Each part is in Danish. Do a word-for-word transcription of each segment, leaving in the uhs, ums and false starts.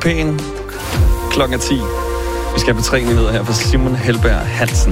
pæn. Klokken er ti. Vi skal på tre minutter her for Simon Helberg Hansen.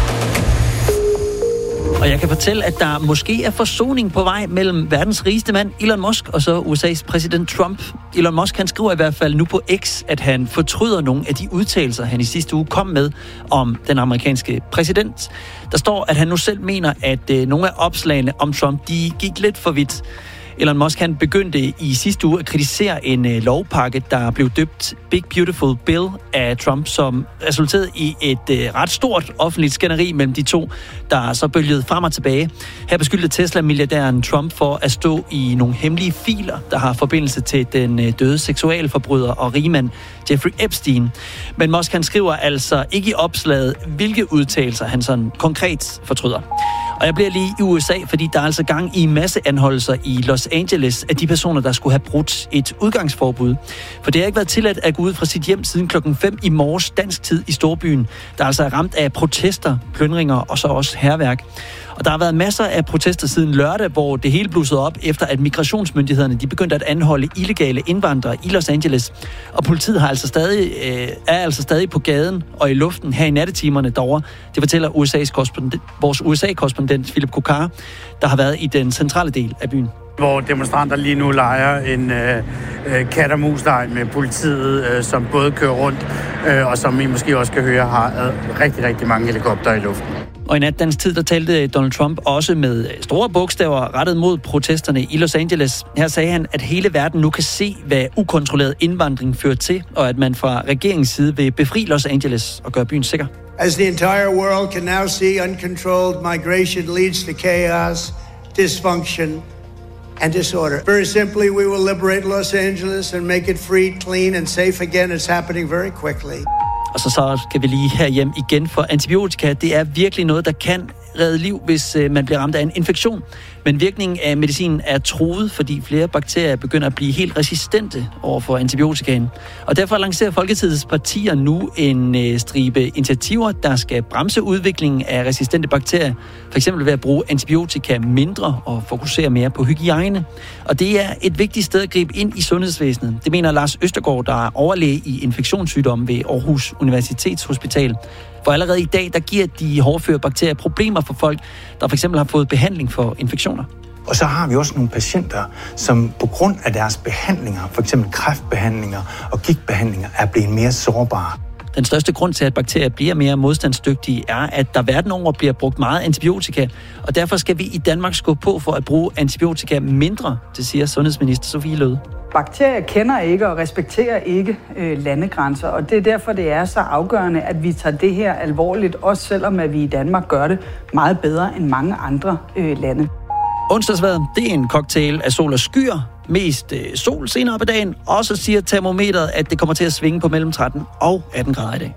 Og jeg kan fortælle, at der måske er forsoning på vej mellem verdens rigeste mand, Elon Musk, og så U S A's præsident Trump. Elon Musk, han skriver i hvert fald nu på X, at han fortryder nogle af de udtalelser, han i sidste uge kom med om den amerikanske præsident. Der står, at han nu selv mener, at øh, nogle af opslagene om Trump, de gik lidt for vidt. Elon Musk, han begyndte i sidste uge at kritisere en øh, lovpakke, der blev døbt Big Beautiful Bill af Trump, som resulterede i et øh, ret stort offentligt skænderi mellem de to, der så bølgede frem og tilbage. Her beskyldte Tesla-milliardæren Trump for at stå i nogle hemmelige filer, der har forbindelse til den øh, døde seksualforbryder og rigmand Jeffrey Epstein. Men Musk, han skriver altså ikke i opslaget, hvilke udtalelser han sådan konkret fortryder. Og jeg bliver lige i U S A, fordi der er altså gang i masseanholdelser i Los Angeles af de personer, der skulle have brudt et udgangsforbud. For det har ikke været tilladt at gå ud fra sit hjem siden klokken fem i morges dansk tid i storbyen, der altså er ramt af protester, plyndringer og så også hærværk. Og der har været masser af protester siden lørdag, hvor det hele blussede op, efter at migrationsmyndighederne de begyndte at anholde illegale indvandrere i Los Angeles. Og politiet har altså stadig, øh, er altså stadig på gaden og i luften her i nattetimerne derovre. Det fortæller U S A's korrespondent, vores U S A-korrespondent Philip Kokar, der har været i den centrale del af byen. Hvor demonstranter lige nu leger en øh, kat- og mus-leg med politiet, øh, som både kører rundt, øh, og som I måske også kan høre, har øh, rigtig, rigtig mange helikopter i luften. Og i nat dansk tid, der talte Donald Trump også med store bogstaver rettet mod protesterne i Los Angeles. Her sagde han, at hele verden nu kan se, hvad ukontrolleret indvandring fører til, og at man fra regeringens side vil befri Los Angeles og gøre byen sikker. As the entire world can now see, uncontrolled migration leads to chaos, dysfunction and disorder. Very simply, we will liberate Los Angeles and make it free, clean and safe again. It's happening very quickly. Og så, så skal vi lige herhjem igen, for antibiotika, det er virkelig noget, der kan redde liv, hvis øh, man bliver ramt af en infektion. Men virkningen af medicinen er truet, fordi flere bakterier begynder at blive helt resistente over for antibiotikaen. Og derfor lancerer Folketingets partier nu en øh, stribe initiativer, der skal bremse udviklingen af resistente bakterier. For eksempel ved at bruge antibiotika mindre og fokusere mere på hygiejne. Og det er et vigtigt sted at gribe ind i sundhedsvæsenet. Det mener Lars Østergaard, der er overlæge i infektionssygdomme ved Aarhus Universitetshospital. For allerede i dag, der giver de hårdføre bakterier problemer for folk, der for eksempel har fået behandling for infektioner. Og så har vi også nogle patienter, som på grund af deres behandlinger, for eksempel kræftbehandlinger og gigtbehandlinger, er blevet mere sårbare. Den største grund til, at bakterier bliver mere modstandsdygtige, er, at der verden over bliver brugt meget antibiotika, og derfor skal vi i Danmark skubbe på for at bruge antibiotika mindre, det siger sundhedsminister Sofie Løhde. Bakterier kender ikke og respekterer ikke øh, landegrænser, og det er derfor, det er så afgørende, at vi tager det her alvorligt, også selvom at vi i Danmark gør det meget bedre end mange andre øh, lande. Onsdagsvejret, det er en cocktail af sol og skyer, mest øh, sol senere på dagen, og så siger termometeret, at det kommer til at svinge på mellem tretten og atten grader i dag.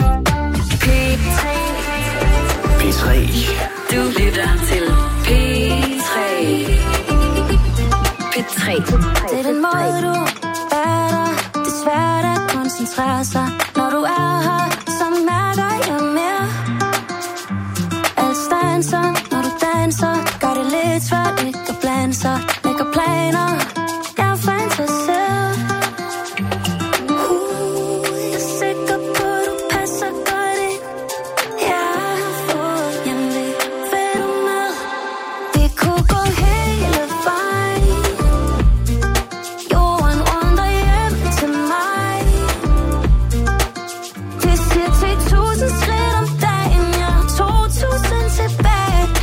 P tre. Du lytter til P tre. P tre. Det er den måde, du er der. Det er svært at koncentrere sig, når du er her, så mærker jeg mere. Alt stanser, når du danser, gør det lidt svært ikke at blande sig. Lægger planer, jeg er fantaseret. Uh, jeg er sikker på, du passer godt ind. Jeg har fået hjemlig, vil du med? Vi kunne gå hele vejen. Jorden runder hjem til mig. Vi siger ti tusind skridt om dagen, jeg har to tusind tilbage.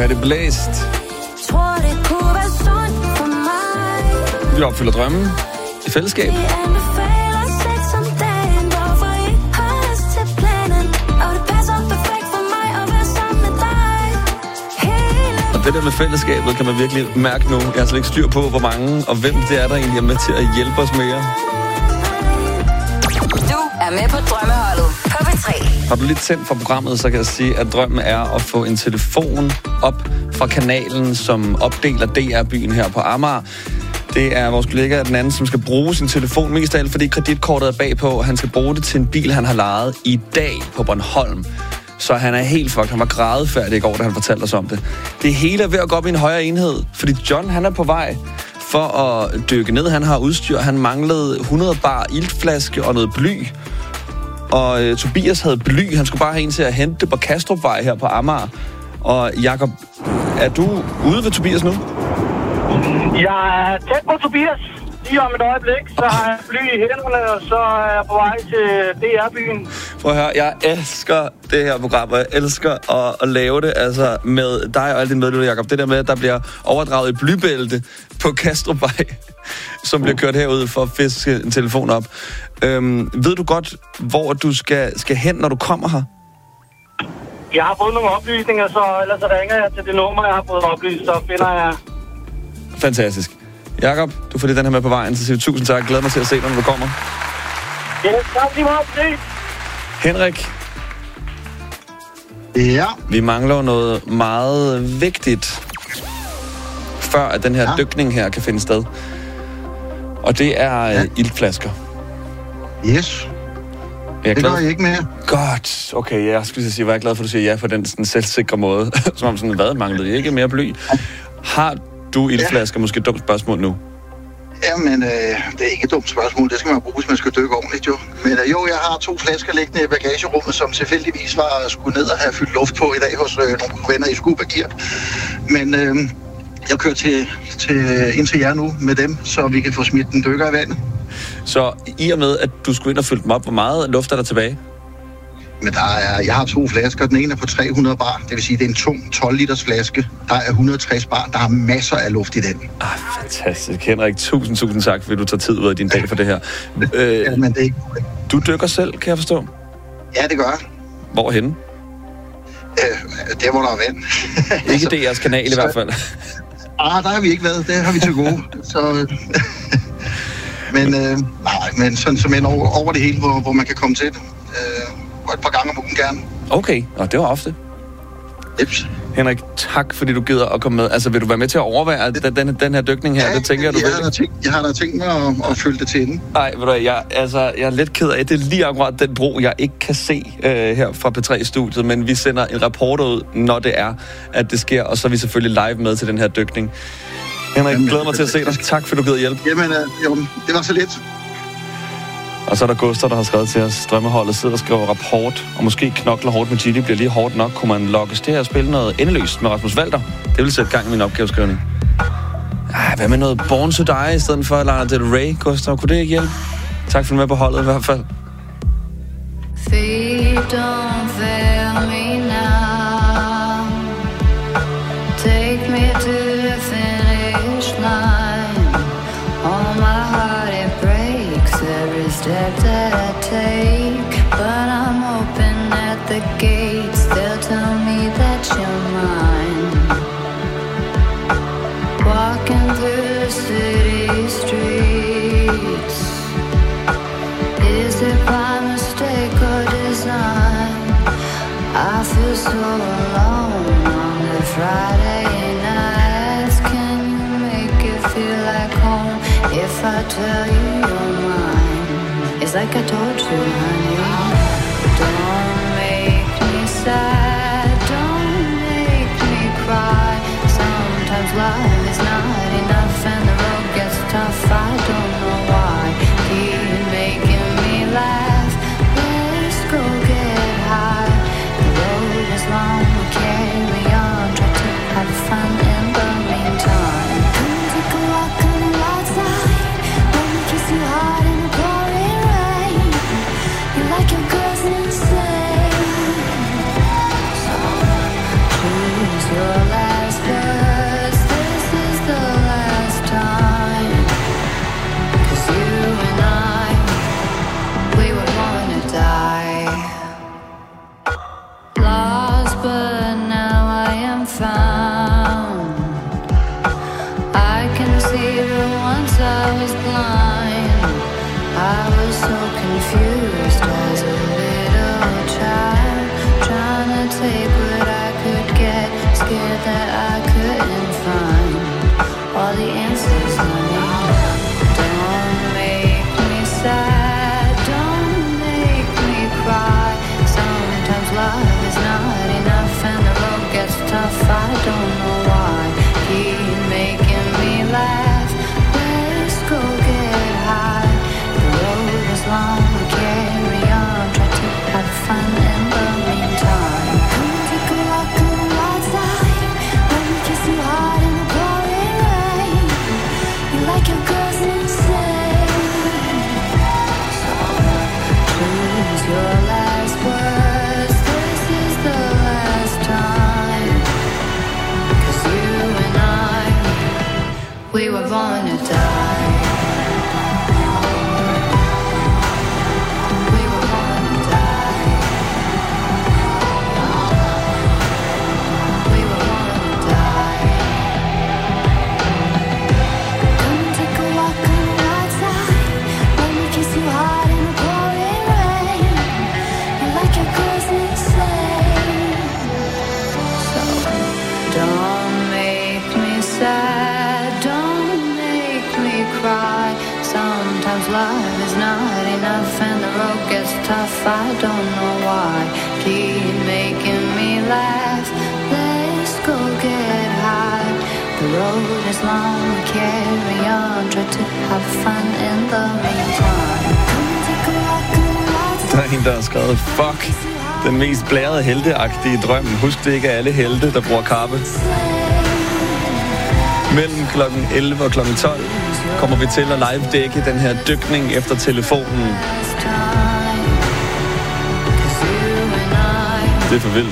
er det blæst. Tror det kunne være sundt for mig. Vi opfylder drømmen i fællesskab. Det anbefaler sex om dagen, hvorfor I har lyst til planen. Og det passer perfekt for mig at være sammen med dig. Hele Og det der med fællesskabet kan man virkelig mærke nu. Jeg har slet ikke styr på, hvor mange og hvem det er, der egentlig er med til at hjælpe os mere. Du er med på Drømmeholdet på P tre. Har du lidt tændt for programmet, så kan jeg sige, at drømmen er at få en telefon op fra kanalen, som opdeler D R-byen her på Amager. Det er vores kollega den anden, som skal bruge sin telefon mest af alt, fordi kreditkortet er bagpå, og han skal bruge det til en bil, han har lejet i dag på Bornholm. Så han er helt fucked. Han var grædefærdig i går, da han fortalte os om det. Det hele er ved at gå op i en højere enhed, fordi John, han er på vej for at dykke ned. Han har udstyr. Han manglede hundrede bar iltflaske og noget bly. Og øh, Tobias havde bly. Han skulle bare have en til at hente det på Kastrupvej her på Amager. Og Jakob, er du ude ved Tobias nu? Jeg er tæt på Tobias. Lige om et øjeblik, så har jeg bly i hænderne, og så er jeg på vej til D R-byen. Prøv at høre, jeg elsker det her program, og jeg elsker at, at lave det altså med dig og alle dine medlemmer, Jakob. Det der med, at der bliver overdraget et blybælte på Kastrupvej, som bliver kørt herud for at fiske en telefon op. Øhm, ved du godt, hvor du skal, skal hen, når du kommer her? Jeg har fået nogle oplysninger, så ellers så ringer jeg til det nummer, jeg har fået oplyst, så finder jeg... Fantastisk. Jakob, du får lige den her med på vejen, så siger vi tusind tak. Jeg glæder mig til at se dig, når du kommer. Ja, tak lige meget. Henrik. Ja. Vi mangler noget meget vigtigt, før at den her ja. dykning her kan finde sted. Og det er ja. iltflasker. Yes. Jeg det gør jeg ikke mere. Godt. Okay, jeg skulle sige, at jeg er glad for, at du siger ja på den sådan, selvsikre måde. Som om sådan, hvad manglede ikke mere bly? Har du iltflasker? Ja. Måske et dumt spørgsmål nu. Jamen, øh, det er ikke et dumt spørgsmål. Det skal man bruge, hvis man skal dykke ordentligt, jo. Men øh, jo, jeg har to flasker liggende i bagagerummet, som tilfældigvis var skulle ned og have fyldt luft på i dag hos øh, nogle venner i Skubagir. Men øh, jeg kører til, til, ind til jer nu med dem, så vi kan få smidt den dykker i vandet. Så i og med, at du skulle ind og fylde dem op, hvor meget luft er der tilbage? Men der er, jeg har to flasker. Den ene er på tre hundrede bar. Det vil sige, det er en tung tolv liters flaske. Der er et hundrede og tres bar. Der er masser af luft i den. Ah, fantastisk. Henrik, tusind, tusind tak, fordi du tager tid ud af din dag for det her. Øh, ja, men det er ikke... Du dykker selv, kan jeg forstå? Ja, det gør jeg. Hvorhenne? Øh, der, hvor der er vand. Ikke altså, D R's kanal i så, hvert fald. Ah, der har vi ikke været. Det har vi til gode. Så... men, øh, nej, men sådan som en over, over det hele, hvor, hvor man kan komme til det. Øh, et par gange om ugen gerne. Okay, og det var ofte. Jeps. Henrik, tak fordi du gider at komme med. Altså, vil du være med til at overvære den, den, den her dykning her? Ja, det tænker jeg, du jeg vil. Har da tænkt, jeg har da tænkt mig at, at følge det til den. Nej, ved du hvad, jeg, altså, jeg er lidt ked af, det er lige akkurat den bro, jeg ikke kan se øh, her fra P tre-studiet, men vi sender en rapport ud, når det er, at det sker, og så er vi selvfølgelig live med til den her dykning. Henrik, Jamen, glæder mig til at se dig. Tak, fordi du gider hjælpe. Jamen, øh, jo, det var så lidt. Og så er der Gustav, der har skrevet til os, Drømmeholdet sidder og skriver rapport, og måske knokler hårdt med Gilly, bliver lige hårdt nok. Kunne man lokkes til at spille noget endeløst med Rasmus Walter? Det vil sætte gang i min opgaveskrivning. Ej, hvad med noget Born to Die i stedet for Lana Del Rey, Gustav? Kunne det ikke hjælpe? Tak for med på holdet i hvert fald. Feet don't fail me now. Take me to the finish line. All my heart it breaks every step that I take, but I'm open at the gates. They'll tell me that you're mine. Walking through the city streets, is it by mistake or design? I feel so alone on the Friday nights. Can you make it feel like home if I tell you you're mine? It's like I told you, honey. Don't make me sad, don't make me cry. Sometimes life is not enough and the road gets tough. I don't know why. Keep making me laugh. Let's go get high. The road is long, we carry on. Try to have fun in the meantime. Come take a walk on the wild side. Let me kiss you hard in the pouring rain. You like your girls insane, so choose your life. born to die. We were born to die. We were born to die. Come and take a walk on the right side. Let me kiss you hard in the pouring rain. You like your girls insane. So don't make me sad, don't make me cry. Sometimes love is not enough and the road gets tough. I don't know why. Keep making me laugh. Let's go get high. The road is long, carry on. Try to have fun in the meantime. Come and take a walk on the right side. Der er en, der har skrevet, fuck, den mest blærede helteagtige drøm. Husk, det ikke er alle helte, der bruger kappe. Mellem klokken elleve og klokken tolv kommer vi til at live-dække den her dykning efter telefonen. Det er for vildt.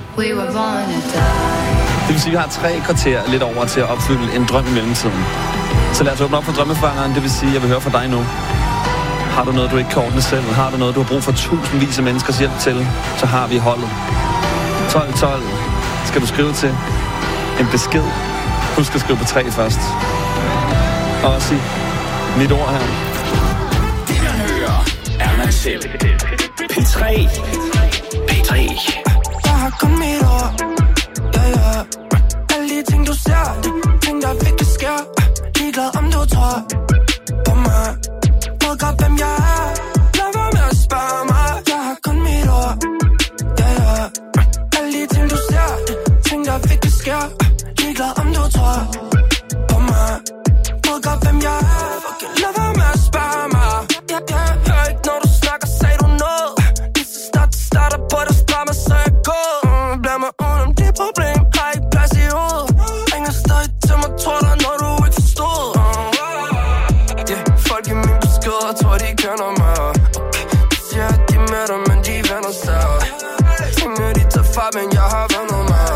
Det vil sige, at vi har tre kvarter lidt over til at opfylde en drøm i mellemtiden. Så lad os åbne op for drømmefangeren. Det vil sige, at jeg vil høre fra dig nu. Har du noget, du ikke kan ordne selv? Har du noget, du har brug for tusindvis af menneskers hjælp til? Så har vi holdet. tolv tolv skal du skrive til en besked. Husk at skrive på tre først. Og også sig mit ord her. Det man hører, er man selv. P tre. P tre. Jeg har kun mit ord. Ja, ja. Alle de ting, du ser, de ting, der virkelig sker. Ligeglad om du tror på mig. Ved godt, hvem jeg er. Lad være med at spørge mig. Jeg har kun mit ord. Ja, ja. Alle de ting, du ser, de ting, der virkelig sker. Ligeglad om du tror på mig. Ved godt, hvem jeg er. Fucking lad være med at spørge mig. Jeg, jeg hører ikke, når du snakker, sagde du noget. Lige så snart det starter på, der spørger mig, så jeg går. Mm, Blad mig udenom det problem, har ikke plads i hovedet. Ringer stadig til mig, tror dig, når du ikke forstod. Mm, yeah, folk i min besked, jeg tror, de kender mig. Okay, de siger, at de er med dig, men de vender sig. Tænker, de tager far, men jeg har vendet mig.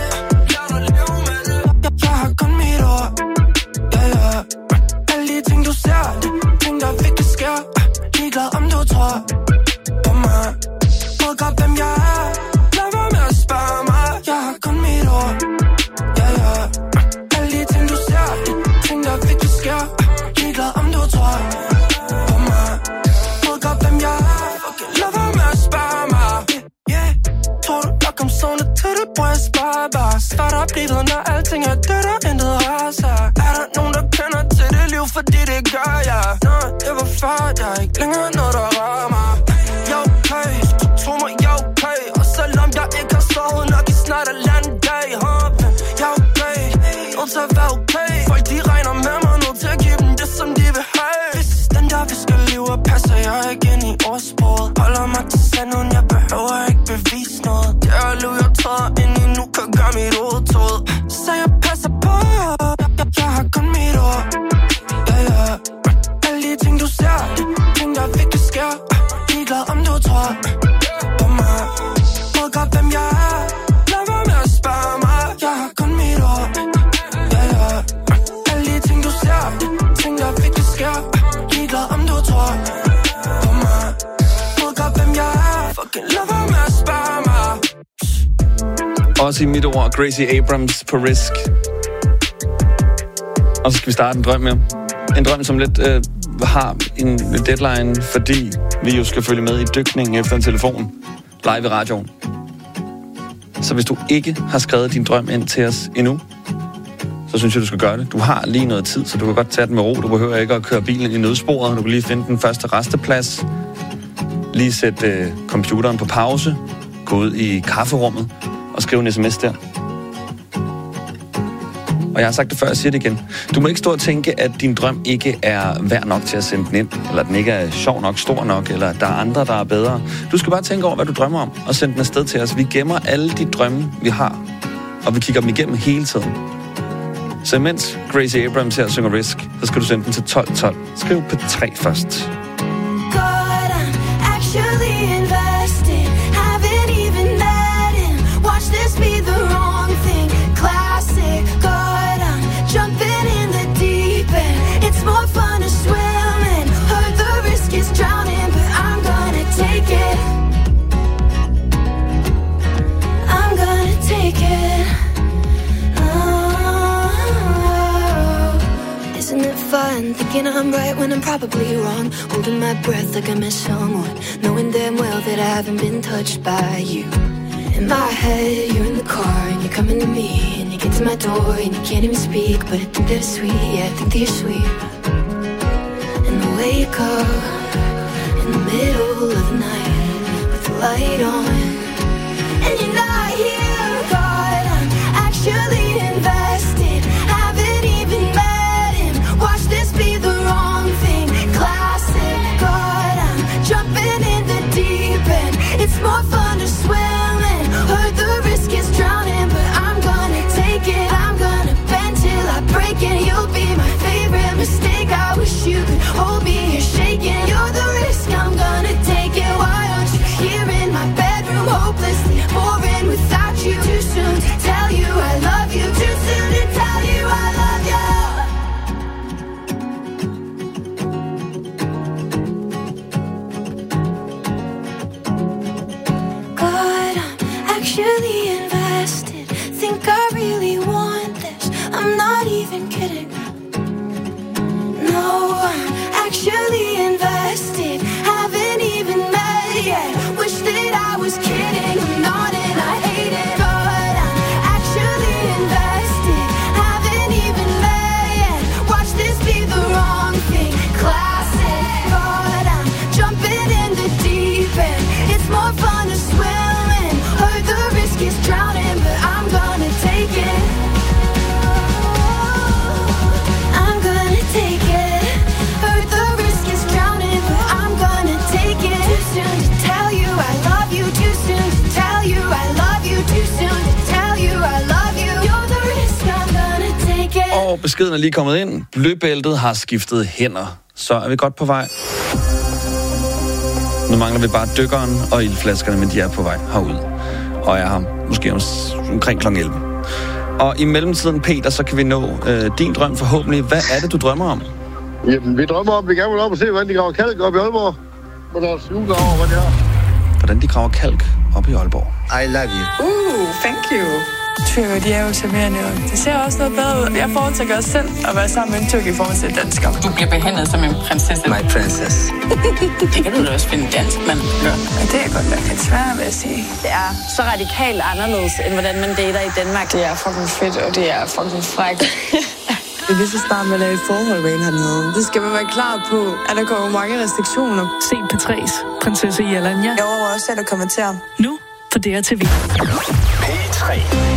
Jeg har kun mit ord. Ja, ja. Alle de ting, du ser, de ting, der virkelig sker. Ligeglad om du tror på mig. Ved godt, hvem jeg er. Lad være med at spørge mig. Jeg har kun mit ord. Ja, ja. Alle de ting, du ser, de ting, der virkelig sker. Ligeglad om du tror på mig. Ved godt, hvem jeg er. Fucking lad være med at spørge mig. Yeah, tror du nok om sådan til det, bror jeg spørger bare. Start op livet, når alting er dødt og intet rører sig. Er der nogen, der kender til det liv, fordi det gør jeg? Nå, det var før, jeg er ikke længere noget, der rører mig. Jeg er okay, du tror mig, jeg er okay. Og selvom jeg ikke har sovet nok i snart en anden dag, hoppen. Jeg er okay, nødt til at være okay. Folk de regner med mig, nødt til at give dem det, som de vil have. Hvis den der vi skal leve, passer jeg ikke ind i ordsproget. Holder mig til sanden, jeg behøver ikke bevise noget. Det er liv, jeg træder ind i nu, kan gøre mit hoved tåd. Så jeg passer på, jeg, jeg har kun mit ord. Ja, ja. Alle de ting, du ser, de ting, der virkelig sker. Ligeglad om du tror på mig. Ved godt, hvem jeg er. Lad være med at spørge mig. Jeg har kun mit ord. Ja, ja. Alle de ting, du ser, de ting, der virkelig sker. Ligeglad om du tror på mig. Ved godt, hvem jeg er. Fucking lad være med at spørge mig. Også i mit ord, Gracie Abrams på Risk. Og så skal vi starte en drøm med. En drøm, som lidt øh, har en deadline, fordi vi jo skal følge med i dykningen efter en telefon live i radioen. Så hvis du ikke har skrevet din drøm ind til os endnu, så synes jeg, du skal gøre det. Du har lige noget tid, så du kan godt tage den med ro. Du behøver ikke at køre bilen i nødsporet. Du kan lige finde den første resteplads. Lige sætte øh, computeren på pause. Gå ud i kafferummet og skrive en sms der. Og jeg har sagt det før, jeg siger det igen. Du må ikke stå og tænke, at din drøm ikke er værd nok til at sende den ind, eller den ikke er sjov nok, stor nok, eller at der er andre, der er bedre. Du skal bare tænke over, hvad du drømmer om, og sende den afsted til os. Vi gemmer alle de drømme, vi har, og vi kigger dem igennem hele tiden. Så imens Gracie Abrams her synger Risk, så skal du sende den til tolv tolv. Skriv P tre først. God, I'm actually invested. Haven't even met him. Watch this be the wrong thing. Classic. God, I'm jumping in the deep end. and thinking I'm right when I'm probably wrong. Holding my breath like I miss someone, knowing damn well that I haven't been touched by you. In my head, you're in the car and you're coming to me, and you get to my door and you can't even speak, but I think that it's sweet, yeah, I think that you're sweet. And I wake up in the middle of the night with the light on, and you're not here, God, I'm actually invested, haven't even met him, watch this be the wrong thing, classic, God, I'm jumping in the deep end, it's more fun to swim in, heard the risk is drowning, but I'm gonna take it, I'm gonna bend till I break it, you'll be my favorite mistake, I wish you could hold me, you're shaking, you're the risk, I'm gonna take it, why aren't you here in my bedroom, hopelessly boring without you, too soon to tell you I love you, too soon to tell you I love you. God, I'm actually invested, think I really want this, I'm not even kidding. No, I'm actually invested, haven't even met yet, wish that I was kidding, I'm not and I hate it, but I'm actually invested, haven't even met yet, watch this be the wrong thing, classic, but I'm jumping in the deep end, it's more fun to swim in, heard the risk is drowning, but I'm gonna take it, I'm gonna take it, heard the risk is drowning, but I'm gonna take it, too soon to tell you I love you, too soon to tell you I love you, too soon to tell you I love you, you're the risk, I'm gonna take it. Og beskeden er lige kommet ind. Bløbæltet har skiftet hænder. Så er vi godt på vej. Nu mangler vi bare dykkeren og ildflaskerne, men de er på vej herud. Og jeg har måske omkring klokken elleve. Og i mellemtiden, Peter, så kan vi nå øh, din drøm forhåbentlig. Hvad er det, du drømmer om? Jamen, vi drømmer om, vi gerne vil op og se, hvordan de graver kalk op i Aalborg. Med deres julegraver, hvad det er. Hvordan de graver kalk op i Aalborg. I love you. Uh, thank you. Tykker, de er jo charmerende, og det ser også noget bedre ud. Jeg foretrækker også selv at være sammen med en tyk i forhold til dansker. Du bliver behandlet som en prinsesse. My princess. Det kan du da også finde dansk, mand. Ja, det er godt nok lidt svært, vil jeg sige. Det er så radikalt anderledes, end hvordan man dater i Danmark. Det er fucking fedt, og det er fucking frækt. Det er lige så snart, man er i et forhold med en hernede. Det skal man være klar på, at der kommer mange restriktioner. Se P tre's prinsesse Jelanja. Jeg overgår også, at der kommer til. Nu på D R T V. P tre.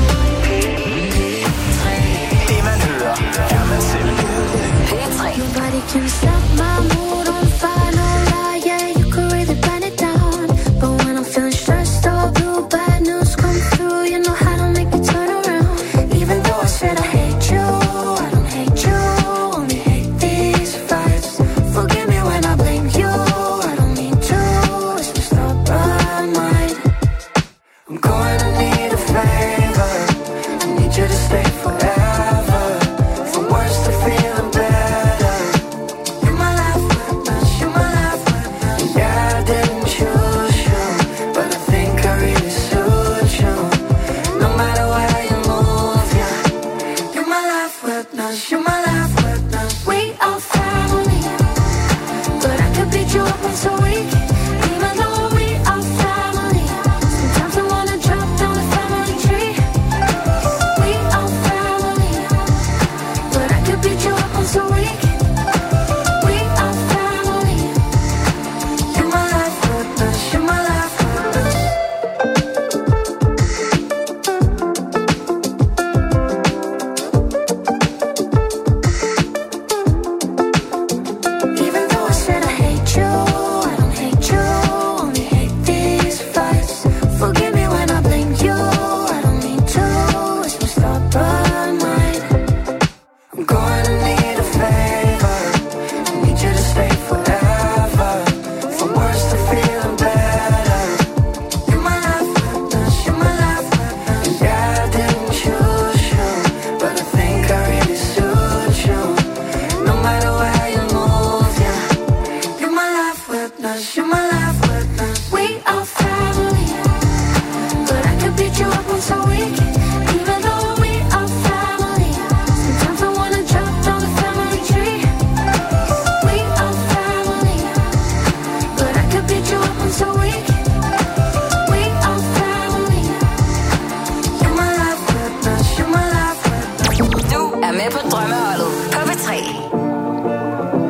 Det man hører, er man selv. P tre. Nobody can stop my mood on fire, no lie, yeah, you could really burn it down. But when I'm feeling stressed or blue, bad news come through, you know how to make me turn around. Even though I said I hate you, I don't hate you, only hate these fights. Forgive me when I blame you, I don't mean to, it's my stubborn mind. I'm going to need a favor, I need you to stay forever, from worse to feeling better. In my life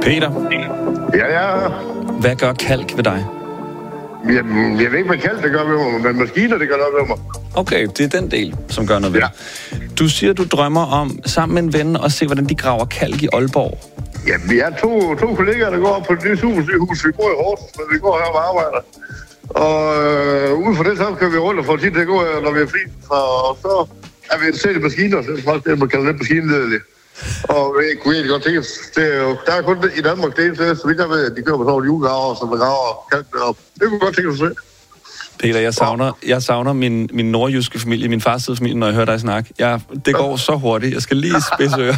Peter. Ja, ja. Hvad gør kalk ved dig? Jamen, jeg ved ikke, hvad kalk det gør ved mig, men maskiner, det gør noget ved mig. Okay, det er den del, som gør noget ved ja. Du siger, du drømmer om, sammen med en ven, at se, hvordan de graver kalk i Aalborg. Ja, vi er to, to kollegaer, der går på det nye supersygehus. Vi bor i Horsens, men vi går her og arbejder. Og øh, ude for det, så kan vi rundt og få tid til at gå, når vi er fri. Og så er vi interesseret i maskiner, så det er faktisk det, man kalder det maskinledelig. Og jeg kunne egentlig godt tænke, det er jo, der er kun i Danmark det eneste, så vidt jeg ved, at de kører på sådan nogle julegraver, som man graver kalken op. Det kunne jeg godt tænke at se. Peter, jeg savner, jeg savner min, min nordjyske familie, min fars side familie, når jeg hører dig snakke. Jeg, det går så hurtigt. Jeg skal lige spidse ører.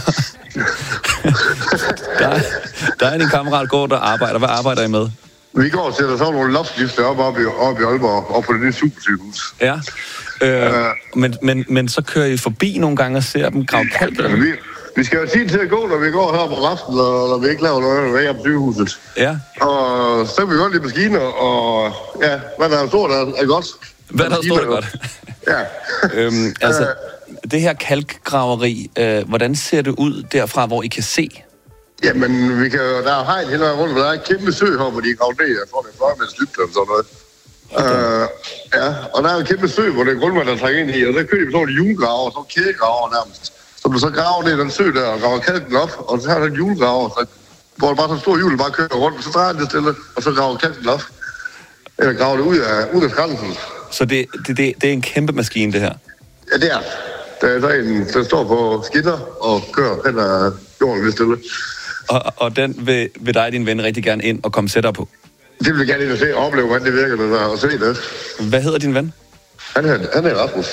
der, der er din kammerat går, der arbejder. Hvad arbejder I med? Vi går og sætter sådan nogle loftlifter op, op, i, op i Aalborg, op på det nye supersygehus. Ja, øh, uh, men, men, men så kører I forbi nogle gange og ser dem grave kalk? Ja, vi, vi skal jo tid til at gå, når vi går her på resten, og når vi ikke laver noget, når vi er på sygehuset. Ja. Og så er vi godt lide maskiner, og ja, hvad der er stort er, er godt. Hvad der er stort er godt? Ja. øhm, altså, uh, det her kalkgraveri, øh, hvordan ser det ud derfra, hvor I kan se? Jamen, vi kan, der er hegn hele vejen rundt, men der er et kæmpe sø her, hvor de er gravet ned. Jeg tror, det er fløjmandsdybde eller sådan noget. Okay. Uh, ja, og der er en kæmpe sø, hvor det er grundvand, der trækker ind i, og der kører de på sådan nogle julegraver, sådan nogle kædegraver nærmest. Så du så graver ned i den sø der, og graver kalken op, og så har der en julegraver, så, hvor der bare sådan en stor hjul, bare kører rundt, og så drejer det stille, og så graver kalken op. Eller graver det ud af, ud af skrænsen. Så det, det, det, det er en kæmpe maskine, det her? Ja, det er. Der er så en, der står på skinner og kører hen ad jorden ved stille. Og, og den vil, vil dig og din ven rigtig gerne ind og komme sættere på? Det vil jeg gerne ind og se og opleve, hvordan det virker, det der, og se det. Hvad hedder din ven? Han er, han er Rasmus.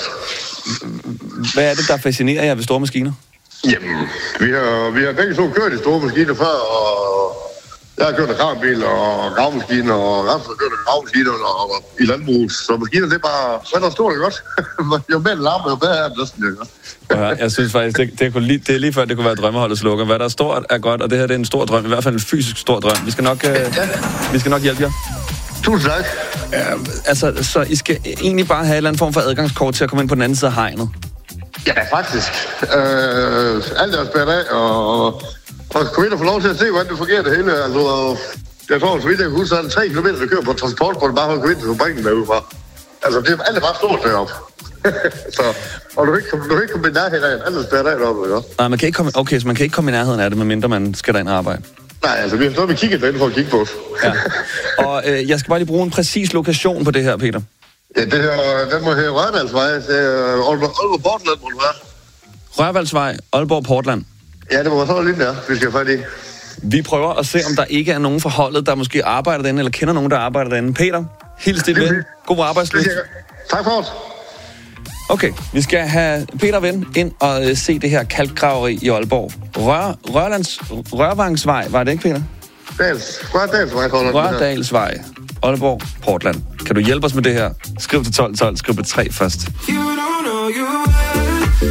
Hvad er det, der fascinerer jer ved store maskiner? Jamen, vi har, vi har begge to kørt i store maskiner før, og jeg har kørt en kranbil og gravmaskiner, og Rasmus har kørt en gravmaskiner og, og, i landbrug. Så maskiner, det er bare, hvad der står det godt. Jo mere larm, jo bedre er det næsten, det godt. Ja, jeg synes faktisk, det, det, kunne lige, det er lige før, det kunne være drømmeholdets slukker. Hvad der er stort er godt, og det her det er en stor drøm. I hvert fald en fysisk stor drøm. Vi skal nok, øh, ja. vi skal nok hjælpe jer. Tusind tak. Ja, altså, så I skal egentlig bare have en eller anden form for adgangskort til at komme ind på den anden side af hegnet. Ja, faktisk. Øh, alt er spændt af, og, og komme ind og få lov til at se, hvordan det fungerer det hele. Altså, jeg tror, så vidt jeg kan huske, så er det tre kilometer, der kører på transportkortet, bare for at komme ind til fabrikken derudefra. Altså, det er, alt er bare stort deroppe. så, og du kan ikke komme, du kan ikke komme i nærheden af, alt er spændt af deroppe, ikke? Nej, man kan ikke komme, okay, så man kan ikke komme i nærheden af det, medmindre man skal derind og arbejde. Nej, altså, vi har stået med kigget derinde for at kigge på os. ja. Og øh, jeg skal bare lige bruge en præcis lokation på det her, Peter. Ja, det her, den må hedde Rørvaldsvej. Det er Aalborg Portland, må det være. Rørvaldsvej, Aalborg Portland. Ja, det må være sådan lidt der, vi skal have fat i. Vi prøver at se, om der ikke er nogen fra holdet, der måske arbejder derinde, eller kender nogen, der arbejder derinde. Peter, hils dit ven. God arbejdslyst. Tak for os. Okay, vi skal have Peter ven ind og øh, se det her kalkgraveri i Aalborg. Rør, Rørlands, Rørvangsvej, var det ikke, Peter? Dals, Rørdalsvej, tror jeg. Rørdalsvej, Aalborg, Portland. Kan du hjælpe os med det her? Skriv til tolv tolv, skriv på tre først. You don't know you well.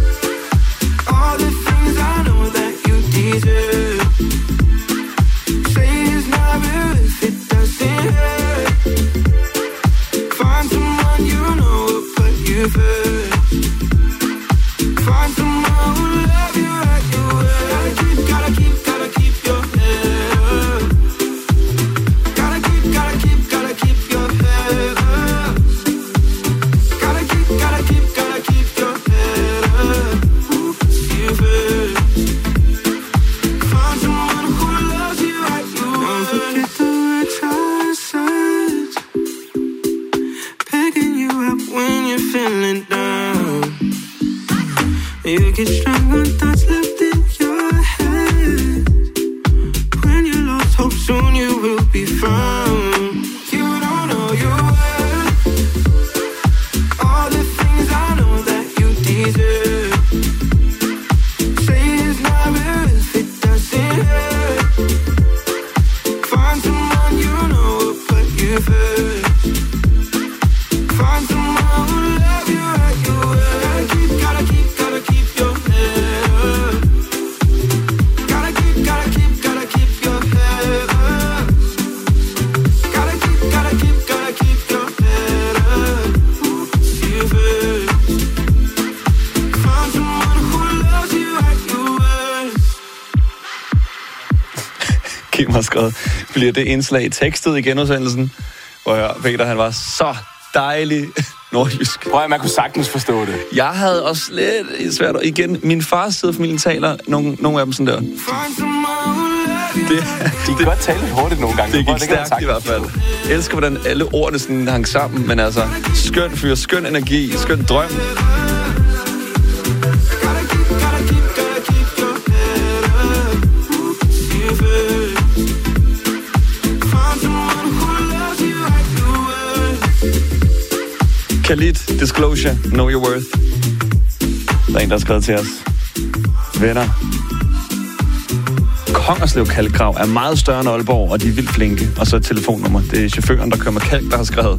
All the things I know that you deserve. Say it's not real if it doesn't hurt. Find someone you know will put you first. Find someone who love you at your worst. Gotta keep, gotta keep, gotta keep your head up. Gotta keep, gotta keep, gotta keep your head up. Gotta keep, gotta keep, gotta keep your head up. You first. Find someone who loves you at your worst. Don't forget the right choices. Picking you up when you're feeling down. You get stronger, thoughts left in your head. When you lost hope, soon you will be found. You don't know you well. All the things I know that you deserve. Say it's not real if it doesn't hurt. Find someone you know will put you first. Find someone who love you at your worst. Gotta keep, gotta keep, gotta keep your head. Kim har skrevet, bliver det indslag tekstet i genudsendelsen, hvor jeg, Peter, han var så dejlig nordjysk. Prøv at man kunne sagtens forstå det. Jeg havde også lidt svært. Igen, min fars side af familien taler nogle, nogle af dem sådan der. Det, de kan det, godt tale lidt hurtigt nogle gange. Det gik stærkt i hvert fald. Jeg elsker, hvordan alle ordene sådan hang sammen, men altså, skøn fyr, skøn energi, skøn drøm. Khalid, Disclosure, Know Your Worth. Der er en, der har skrevet til os. Venner. Kongerslev Kalkgrav er meget større end Aalborg, og de er vildt flinke. Og så et telefonnummer. Det er chaufføren, der kører med kalk, der har skrevet.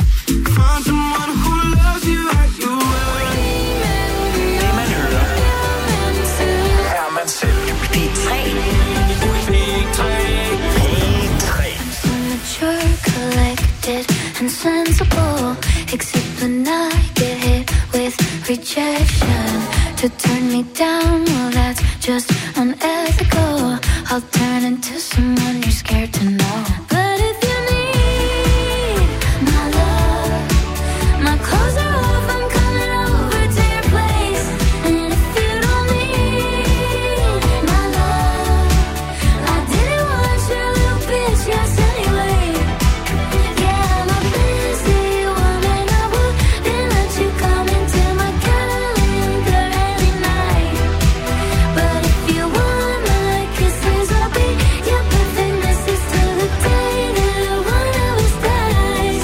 Det man hører, er man selv. P tre. P tre. P tre. Mature, collected and sensible. Except when I get hit with rejection. To turn me down, well that's just unethical. I'll turn into someone you're scared to know. But if you need my love, my clothes are off, I'm coming over to your place. And if you don't need my love, I didn't want your little bitch, yes anyway. Yeah, I'm a busy woman, I wouldn't let you come into my calendar every night. But if you want my kisses, I'll be your perfect missus till the day that one of us dies.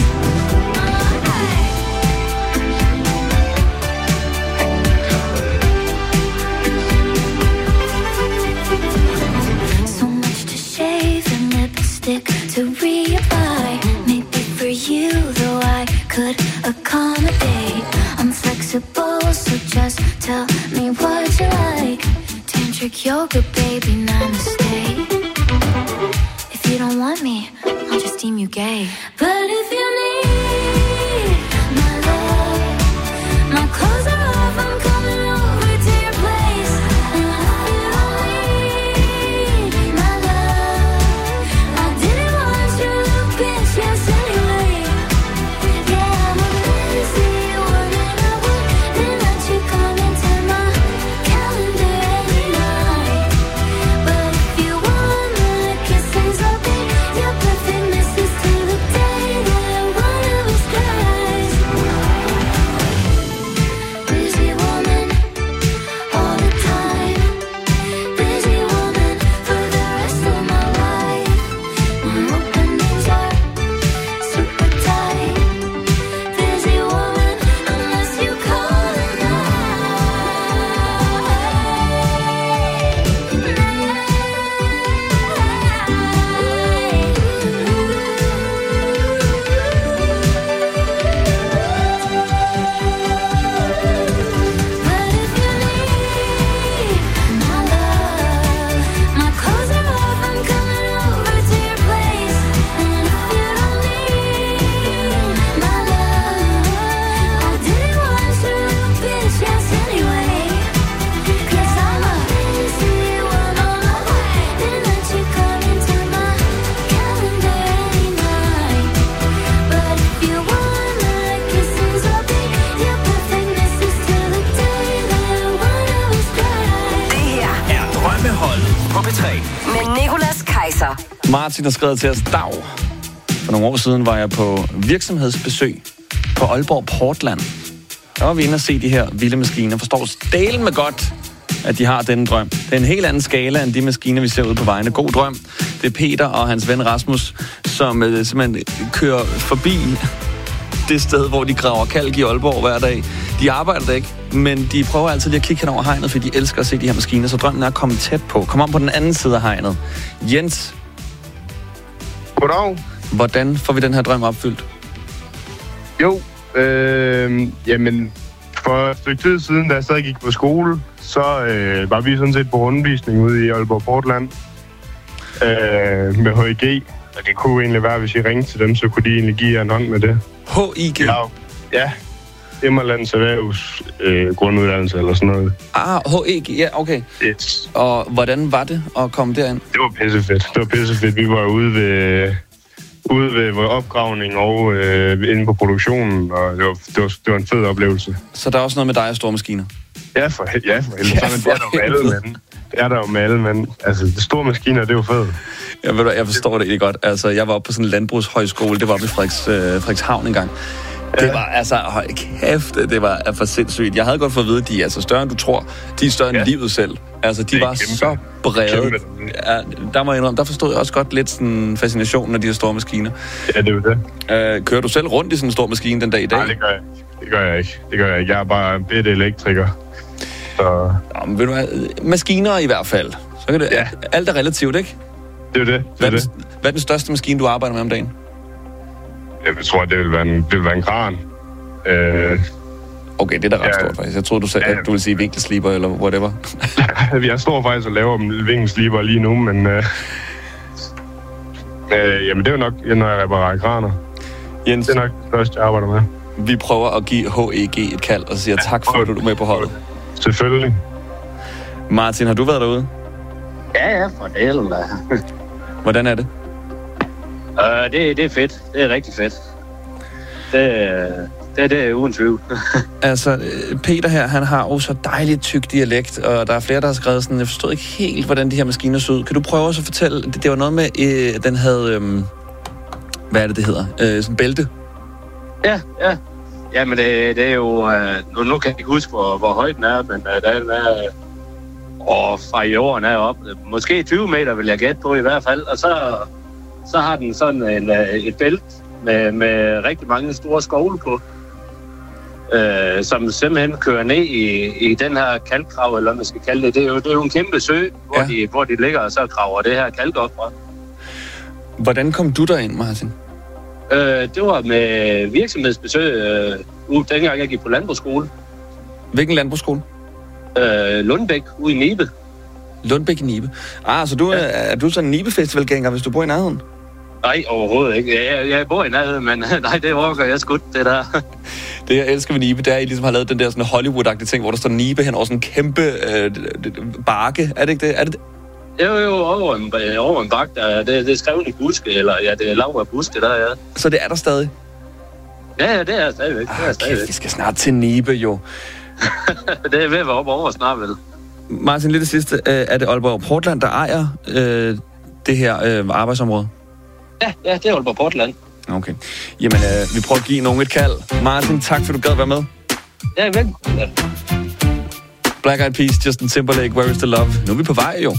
So much to shave and lipstick to reapply. Maybe for you, though I could accommodate. I'm flexible, so just tell me what you like. Tantric yoga, baby, namaste. If you don't want me, I'll just deem you gay. But if you need my love, my clothes are off, I'm coming over to your place. And if you don't need my love, I didn't want your little bitch, yes anyway. Yeah, I'm a busy woman, I wouldn't let you come into my calendar every night. But if you want my kisses, I'll be your perfect missus till the day that one of us dies. Busy woman, all the time. Busy woman for the rest of my life. My openings are super tight. Busy woman, unless you call it my clothes are off, I'm coming over to your place. And if you don't need my love, I didn't want your little bitch, yes anyway. 'Cause I'm a busy woman, I wouldn't let you come into my calendar every night. But if you want my kisses, I'll be your perfect missus till the day that one of us dies. Det her er Drømmeholdet på P tre. Med Nicolas Kaiser. Martin har skrevet til os, dag. For nogle år siden var jeg på virksomhedsbesøg på Aalborg Portland. Der var vi inde og se de her vilde maskiner. Forstår stalen med godt, at de har denne drøm. Det er en helt anden skala end de maskiner, vi ser ude på vejene. God drøm. Det er Peter og hans ven Rasmus, som øh, simpelthen kører forbi det sted, hvor de graver kalk i Aalborg hver dag. De arbejder der ikke, men de prøver altid lige at kigge hen over hegnet, fordi de elsker at se de her maskiner, så drømmen er at komme tæt på. Kom om på den anden side af hegnet. Jens. Goddag. Hvordan får vi den her drøm opfyldt? Jo, øh, jamen, for et stykke tid siden, da jeg stadig gik på skole, så øh, var vi sådan set på rundvisning ude i Aalborg Portland øh, med H I G. Og det kunne egentlig være, hvis I ringte til dem, så kunne de egentlig give jer en hånd med det. H I G? Ja, ja. Immerlands Erhvervs øh, grunduddannelse eller sådan noget. Ah, H E G, ja, okay. Yes. Og hvordan var det at komme derind? Det var pissefedt. Det var pissefedt. Vi var ude ved, ude ved vores opgravning og øh, inde på produktionen, og det var, det, var, det var en fed oplevelse. Så der er også noget med dig og store maskiner? Ja, for, ja, for helvede. Ja, for det er der jo med alle mænd. Det er der jo med alle mænd. Altså, de store maskiner, det er jo fedt. Jeg, ved du, jeg forstår det egentlig godt. Altså, jeg var oppe på sådan en landbrugshøjskole. Det var oppe i Frederiks, øh, Frederikshavn engang. Det var altså, hold kæft, det var for sindssygt. Jeg havde godt fået at vide, at de er altså større, end du tror. De er større ja. end livet selv. Altså, de var kæmpe, så brede. Ja, der må jeg indrømme, der forstod jeg også godt lidt sådan fascinationen af de her store maskiner. Ja, det er jo det. Øh, kører du selv rundt i sådan en stor maskine den dag i dag? Nej, det gør jeg ikke. Det gør jeg ikke. Det gør jeg ikke. Jeg er bare en bitte elektriker. Så... Ja, men ved du hvad? Maskiner i hvert fald. Så kan det, ja. Alt er relativt, ikke? Det er jo det. det, hvad, er det. Hvad er den største maskine, du arbejder med om dagen? Jeg tror, det vil være en, det vil være en kran. Øh, okay, det er da ret ja, stort, faktisk. Jeg troede, du, sagde, ja, at du ville sige vinkelsliber eller whatever. Jeg står faktisk og laver vinkelsliber lige nu, men... Øh, øh, jamen, det er jo nok, når jeg reparerer kraner. Jens, det er nok det første, jeg arbejder med. Vi prøver at give H E G et kald og siger ja, tak for, at du er med på holdet. Selvfølgelig. Martin, har du været derude? Ja, ja, for det eller Hvordan er det? Uh, det, det er fedt. Det er rigtig fedt. Det, det, det er uden tvivl. Altså, Peter her, han har jo så dejligt tyk dialekt, og der er flere, der har skrevet sådan, jeg forstod ikke helt, hvordan de her maskiner så ud. Kan du prøve også at fortælle, det, det var noget med, øh, den havde, øh, hvad er det, det hedder? Øh, sådan bælte? Ja, ja. Jamen, det, det er jo, øh, nu, nu kan jeg ikke huske, hvor, hvor højt den er, men øh, den er, øh, og fra i jorden er op, måske tyve meter vil jeg gætte på i hvert fald, og så... Så har den sådan en, et bælt med, med rigtig mange store skovle på, øh, som simpelthen kører ned i, i den her kalkgrav, eller hvad man skal kalde det. Det er jo, det er jo en kæmpe sø, hvor, ja. de, hvor de ligger og så graver det her kalk op fra. Hvordan kom du derind, Martin? Øh, det var med virksomhedsbesøg, øh, ude, dengang jeg gik på landbrugsskole. Hvilken landbrugsskole? Øh, Lundbæk, ude i Nibe. Lundbæk i Nibe. Ah, så du, ja. er, er du sådan en Nibe-festivalgænger, hvis du bor i nærheden? Nej, overhovedet ikke. Jeg, jeg bor i nærheden, men nej, det overgår jeg skudt, det der. Det, jeg elsker ved Nibe, det er, at I ligesom har lavet den der sådan Hollywood-agtige ting, hvor der står Nibe hen over sådan en kæmpe øh, bakke. Er det ikke det? Er det det? Jo, jo, over en, over en bakke, der, det, det er skrevet i buske, eller ja, det er lav af buske, der ja. Så det er der stadig? Ja, ja, det er stadigvæk. Det er ah, stadigvæk. Kæft, vi skal snart til Nibe, jo. Det er ved at være op over snart, vel. Martin, lidt det sidste. Er det Aalborg Portland, der ejer øh, det her øh, arbejdsområde? Ja, ja, det er Aalborg Portland. Okay. Jamen, øh, vi prøver at give nogen et kald. Martin, tak for, du gad være med. Ja, vel. Ja. Black Eyed Peas, Justin Timberlake, Where is the Love? Nu er vi på vej, jo.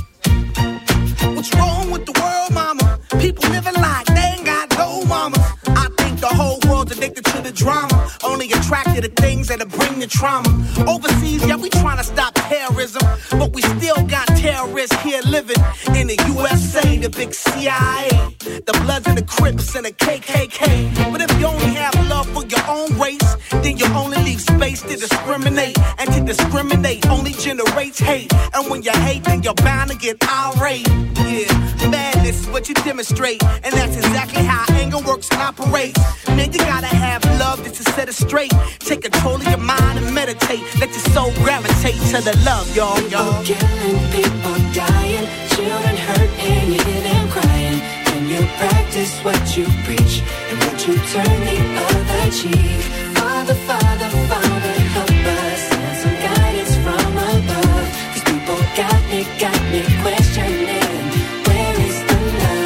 What's wrong with the world, mama? People living like they ain't got no mama. I think the whole world's addicted to the drama. Only attracted to things that'll bring the trauma. Overseas, yeah, we trying to stop terrorism, but we still got terrorists here living in the U S A, the big C I A, the Bloods and the Crips and the K K K. But if you only have love for your own race, then you only leave space to discriminate, and to discriminate only generates hate. And when you hate, then you're bound to get irate. Yeah, madness is what you demonstrate, and that's exactly how anger works and operates. Man, you gotta have love just to set it straight. Take control of your mind and meditate. Let your soul gravitate to the love, y'all, y'all. People killing, people dying, children hurt and you hear them crying. When you practice what you preach, and would you turn the other cheek? Father, Father, Father, help us, send some guidance from above. These people got me, got me questioning. Where is the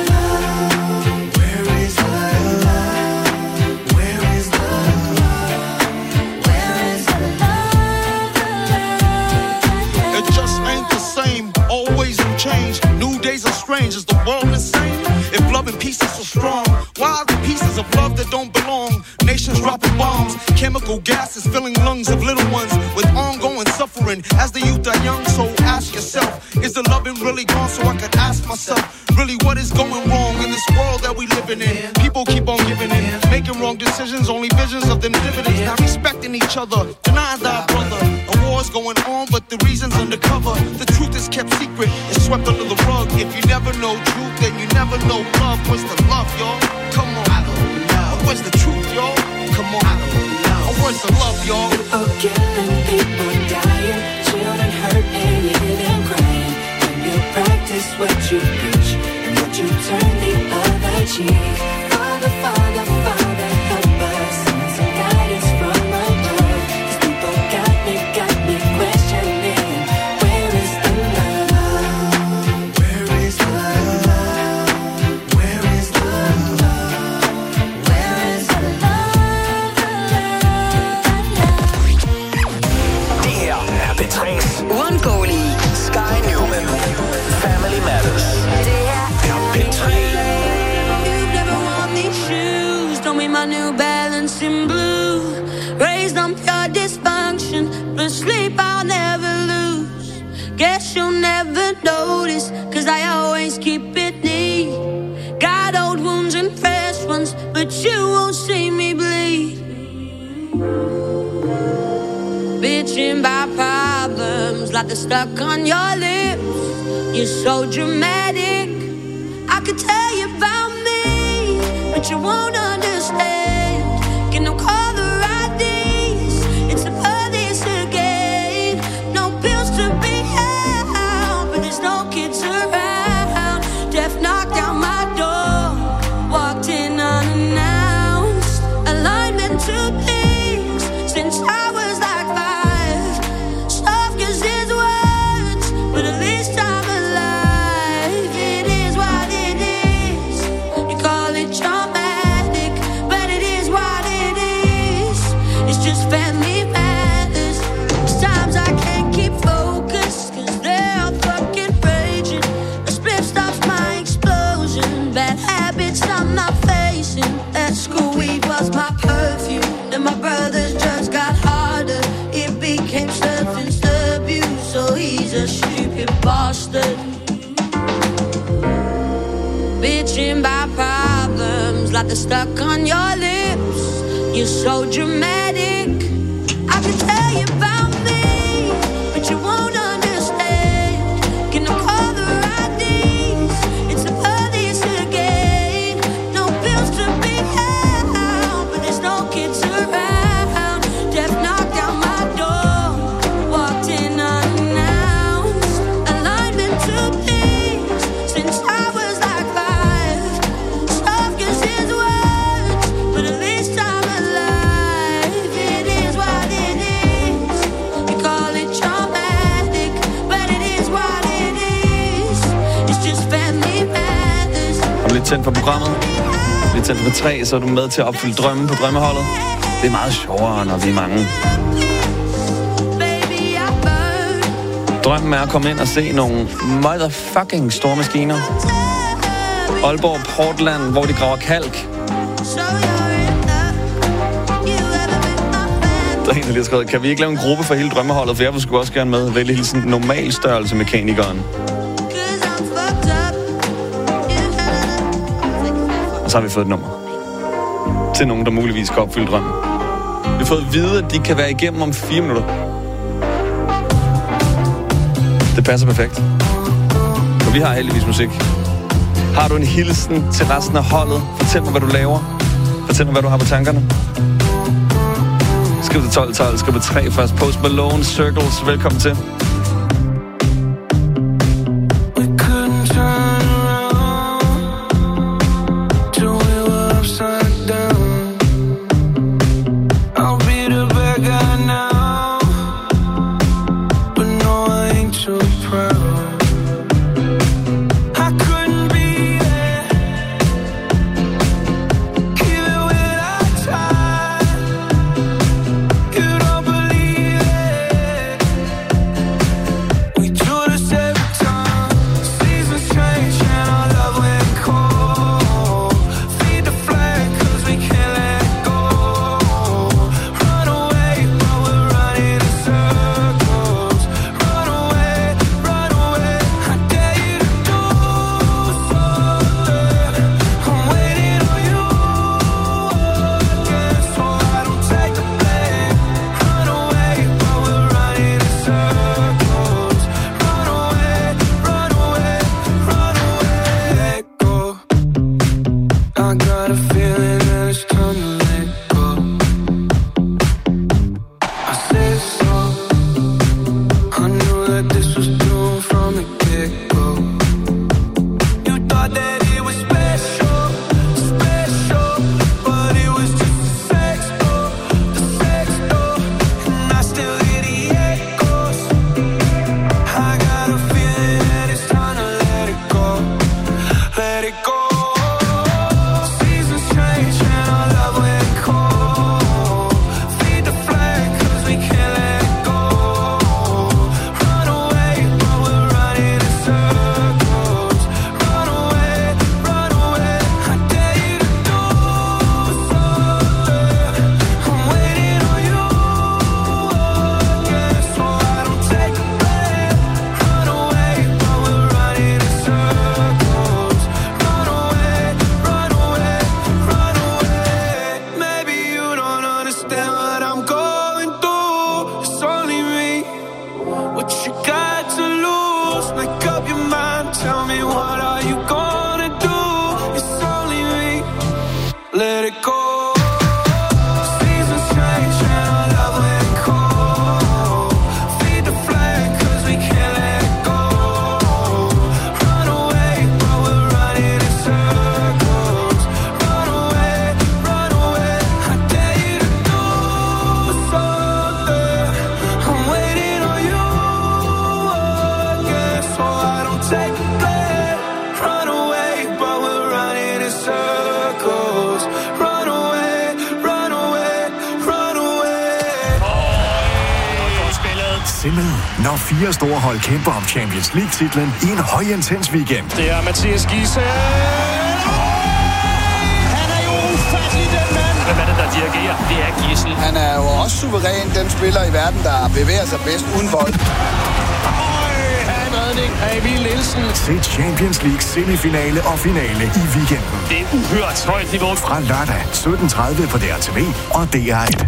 love? Where is the love? Where is the love? Where is the love? The love? It just ain't the same. Always in change. New days are strange. Is the world insane? If love and peace is so strong, why are the pieces of love that don't belong? Nations dropping bombs, chemical gases filling lungs of little ones with ongoing suffering. As the youth are young, so ask yourself, is the loving really gone? So I could ask myself, really what is going wrong in this world that we living in? People keep on giving in, making wrong decisions, only visions of them dividends. Not respecting each other, denying thy brother. A war's going on, but the reason's undercover. The truth is kept secret, it's swept under the rug. If you never know truth, then you never know love. Where's the love, y'all? Come on. I don't know. Where's the truth, y'all? Come on. I don't know. choice of love, y'all. People killing, people dying, children hurt and you hear them crying. When you practice what you preach and what you turn the other cheek. Father, Father, Father, help us. Send some guidance from above. These people got me, got me questioning. Where is the love? Where is the love? Where is the love? Where is the love? Det her er P tre's uundgåelige Sky Newman. Family Matters. Det er P tre. You've never worn these shoes. Don't be my New Balance in blue. Raised on pure dysfunction, but sleep I'll never lose. Guess you'll never notice, cause I always keep it neat. Got old wounds and fresh ones, but you won't see me bleed. Bitching by problems like they're stuck on your lips. You're so dramatic, I could tell you about me, but you won't understand. Can no caller I Ds, it's a police again. No pills to be had, but there's no kids around. Death knocked down my door, walked in unannounced. Alignment to things since I was like five. Soft as his words, but at least I'm alive. It is what it is. You call it traumatic, but it is what it is. It's just family matters. Sometimes I can't keep focus, cause they're fucking raging. A split stops my explosion. Bad habits I'm not facing. At school weed was my perfume. Then my brother's drugs got harder. It became substance abuse. So he's a stupid bastard. Bitching by problems like they're stuck on your lips. You're so dramatic, I can tell you about me, but you won't understand. Can no call the I Ds, it's the police again. No bills to be had, but there's no kids around. Death knocked down my door, walked in unannounced. Alignment to things since I was like five. Soft as his words, but at least I'm alive. It is what it is. You call it traumatic, but it is what it is. It's just family matters. Har du lidt tændt for programmet? Lidt tændt for tre, så er du med til at opfylde drømmen på drømmeholdet. Det er meget sjovere, når vi er mange. Drømmen er at komme ind og se nogle motherfucking store maskiner. Aalborg Portland, hvor de graver kalk. Der er en, der lige har skrevet, kan vi ikke lave en gruppe for hele drømmeholdet, for jeg vil sgu også gerne med. Vælge hilsen normal størrelse mekanikeren. Og så har vi fået et nummer til nogen, der muligvis kan opfylde drømmen. Vi har fået at vide, at de kan være igennem om fire minutter. Det passer perfekt. For vi har heldigvis musik. Har du en hilsen til resten af holdet? Fortæl mig, hvad du laver. Fortæl mig, hvad du har på tankerne. Skriv til tolv tolv, skriv på tre først. Post Malone, Circles, velkommen til. let it go. Seasons change and our love went cold. Feed the flag cause we can't let it go. Run away but we're running in circles. Run away, run away. I dare you to do something. I'm waiting on you again, so I don't take a breath. Run away but we're running in circles. Run away, run away, run away. Maybe you don't understand what I'm going through. It's only me. What you got to lose? Make up your mind. Tell me what are you gonna do? It's only me. Let it go. Seasons change and our love went cold. Feed the flag cause we can't let it go. Run away but we're running in circles. Run away, run away. I dare you to do something. I'm waiting on you again, so I don't take a breath. Run away but we're running in circles. Run away, run away, run away. Sindet, når fire store hold kæmper om Champions League-titlen i en højintens weekend. Det er Mathias Giese. Han er jo ufattelig, den mand. Hvem er det, der dirigerer? Det er Gissel. Han er jo også suveræn, den spiller i verden, der bevæger sig bedst uden bold. Af Emil Nielsen. Se Champions League semifinale og finale i weekenden. Det er uhørt højt niveau. Fra lørdag sytten tredive på D R T V og D R et.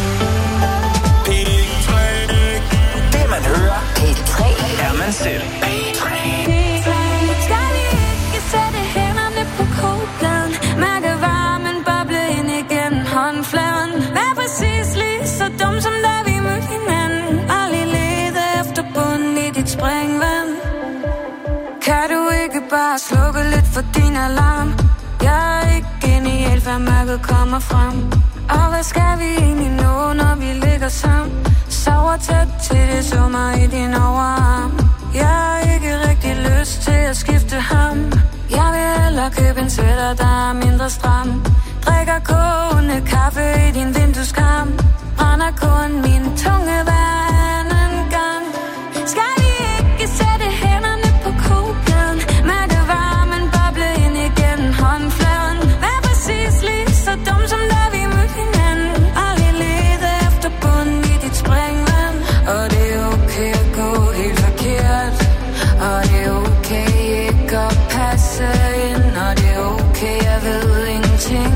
Det man hører, P tre er man selv. P tre. Skal vi ikke sætte hænderne på kogepladen? Mærke varmen boble ind igennem håndfladen. Vær præcis lige så dum som da vi mødte hinanden. Aldrig lede efter bunden i dit springvand. Kan du ikke bare slukke lidt for din alarm? Jeg er ikke genial, før mørket kommer frem. Og hvad skal vi egentlig nå, når vi ligger sammen? Sover tæt til det summer i din overarm. Jeg har ikke rigtig lyst til at skifte ham. Jeg vil hellere købe en sweater, der er mindre stram. Drikker kogende kaffe i din vindueskarm. Brænder kun min tunge hver anden gang. Skal vi ikke sætte hænderne på kogepladen? Mærke varmen boble ind igennem håndfladen. Vær præcis lige så dum som da vi mødte hinanden. Aldrig lede efter bunden i dit springvand. Og det er okay at gå helt forkert. Og det er okay ikke at passe ind. Og det er okay, jeg ved ingenting.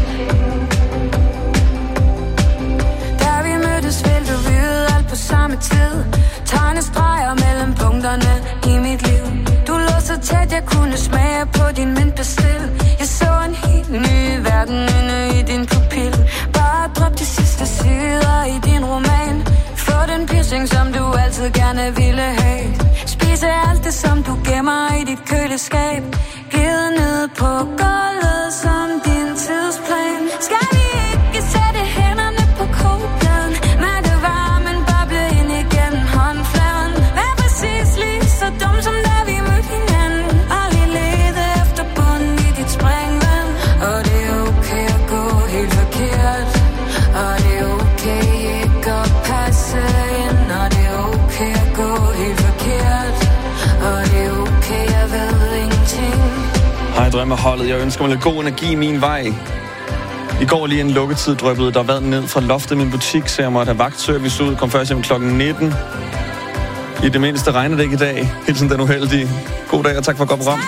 Da vi mødtes, ville du vide alt på samme tid. Tegne streger mellem punkterne i mit liv. Du lå så tæt, jeg kunne smage på din mintbestil. Jeg så en helt ny verden inde i din pupil. Bare drop de sidste sider i din roman. Få den piercing, som du altid gerne ville have. Spise alt det, som du gemmer i dit køleskab. Glide ned på gulvet som din tidsplan. Skal vi ikke sætte hænderne på kogepladen? Mærke varmen boble ind igennem håndfladen. Vær præcis lige så dum som da vi mødte hinanden. Aldrig lede efter bunden i dit springvand. Og det er okay at gå helt forkert. Og det er okay ikke at passe ind. Og det er okay at gå helt forkert. Og det er okay, jeg ved ingenting. Hej drømmeholdet, jeg ønsker mig lidt god energi i min vej. I går lige en lukketid drøbbede der vand ned fra loftet i min butik, så jeg måtte have vagtservice ud. Kom først hjem klokken nitten. I det mindste regner det ikke i dag. Hilsen den uheldige. God dag og tak for et godt program.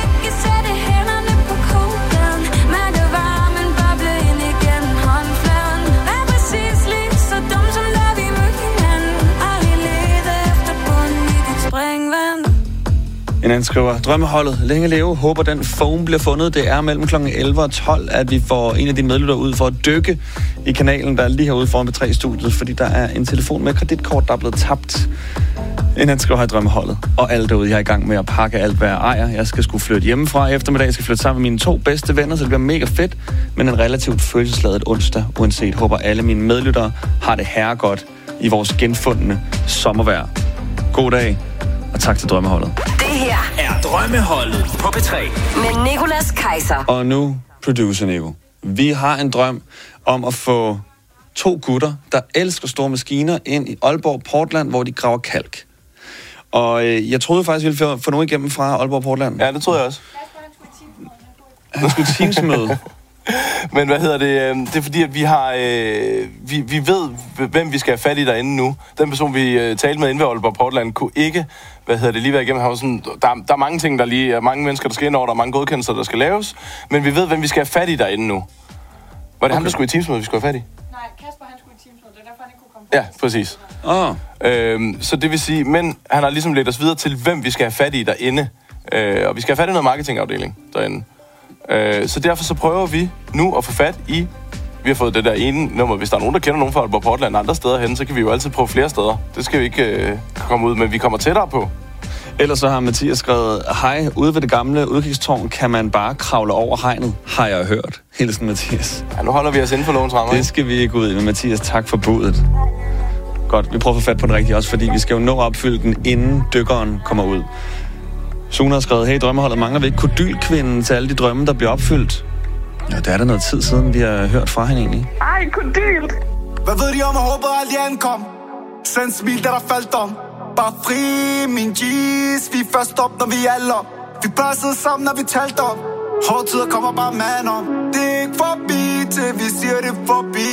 En anden skriver, drømmeholdet, længe leve, håber den foam bliver fundet. Det er mellem klokken elleve og tolv, at vi får en af dine medlyttere ud for at dykke i kanalen, der er lige herude foran B tre-studiet, fordi der er en telefon med kreditkort, der er blevet tabt. En anden skriver, hej drømmeholdet, og alle derude, jeg er i gang med at pakke alt, hvad jeg ejer. Jeg skal sgu flytte hjemmefra i eftermiddag, jeg skal flytte sammen med mine to bedste venner, så det bliver mega fedt, men en relativt følelsesladet onsdag, uanset. Håber alle mine medlyttere har det herregodt i vores genfundne sommervejr. God dag, og tak til drømmeholdet. Det her er Drømmeholdet på P tre. Med Nicolas Kaiser. Og nu, producer Nico. Vi har en drøm om at få to gutter, der elsker store maskiner, ind i Aalborg Portland, hvor de graver kalk. Og øh, jeg troede faktisk, vi ville få nogen igennem fra Aalborg Portland. Ja, det troede jeg også. Han skulle teamsmøde. Men hvad hedder det? Det er fordi, at vi har... Øh, vi, vi ved, hvem vi skal have fat i derinde nu. Den person, vi øh, talte med inde ved Aalborg Portland, kunne ikke... Hvad hedder det? Lige være igennem. Sådan, der, der er mange ting, der lige... er mange mennesker, der skal ind over. Der er mange godkendelser, der skal laves. Men vi ved, hvem vi skal have fat i derinde nu. Var det okay. ham, der skulle i teamsmøde, vi skulle have fat i? Nej, Kasper, han skulle i teamsmøde. Det er derfor, han ikke kunne komme. Ja, præcis. Oh. Øhm, så det vil sige... Men han har ligesom ledt os videre til, hvem vi skal have fat i derinde. Øh, og vi skal have fat i noget marketingafdeling derinde. Så derfor så prøver vi nu at få fat i... Vi har fået det der ene nummer. Hvis der er nogen, der kender nogen fra Aalborg Portland andre steder hen, så kan vi jo altid prøve flere steder. Det skal vi ikke øh, komme ud, men vi kommer tættere på. Ellers så har Mathias skrevet, hej, ude ved det gamle udkigstårn kan man bare kravle over hegnet, har jeg hørt. Hilsen Mathias. Ja, nu holder vi os inden for lovens rammer. Det skal vi ikke ud i, men Mathias, tak for budet. Godt, vi prøver at få fat på den rigtige også, fordi vi skal jo nå at opfylde den, inden dykkeren kommer ud. Sune har skrevet, hey, drømmeholdet, mangler vi ikke kodylkvinden til alle de drømme, der bliver opfyldt? Ja, det er der noget tid siden, vi har hørt fra hende egentlig. Ej, kodyl! Hvad ved de om, at håbet aldrig ankom? Send smil, der der faldt om. Bare fri, min G's. Vi er først op, når vi er alle op. Vi bare sidder sammen, når vi talte om. Hårde tider kommer bare mand om. Det er ikke forbi, til vi siger det forbi.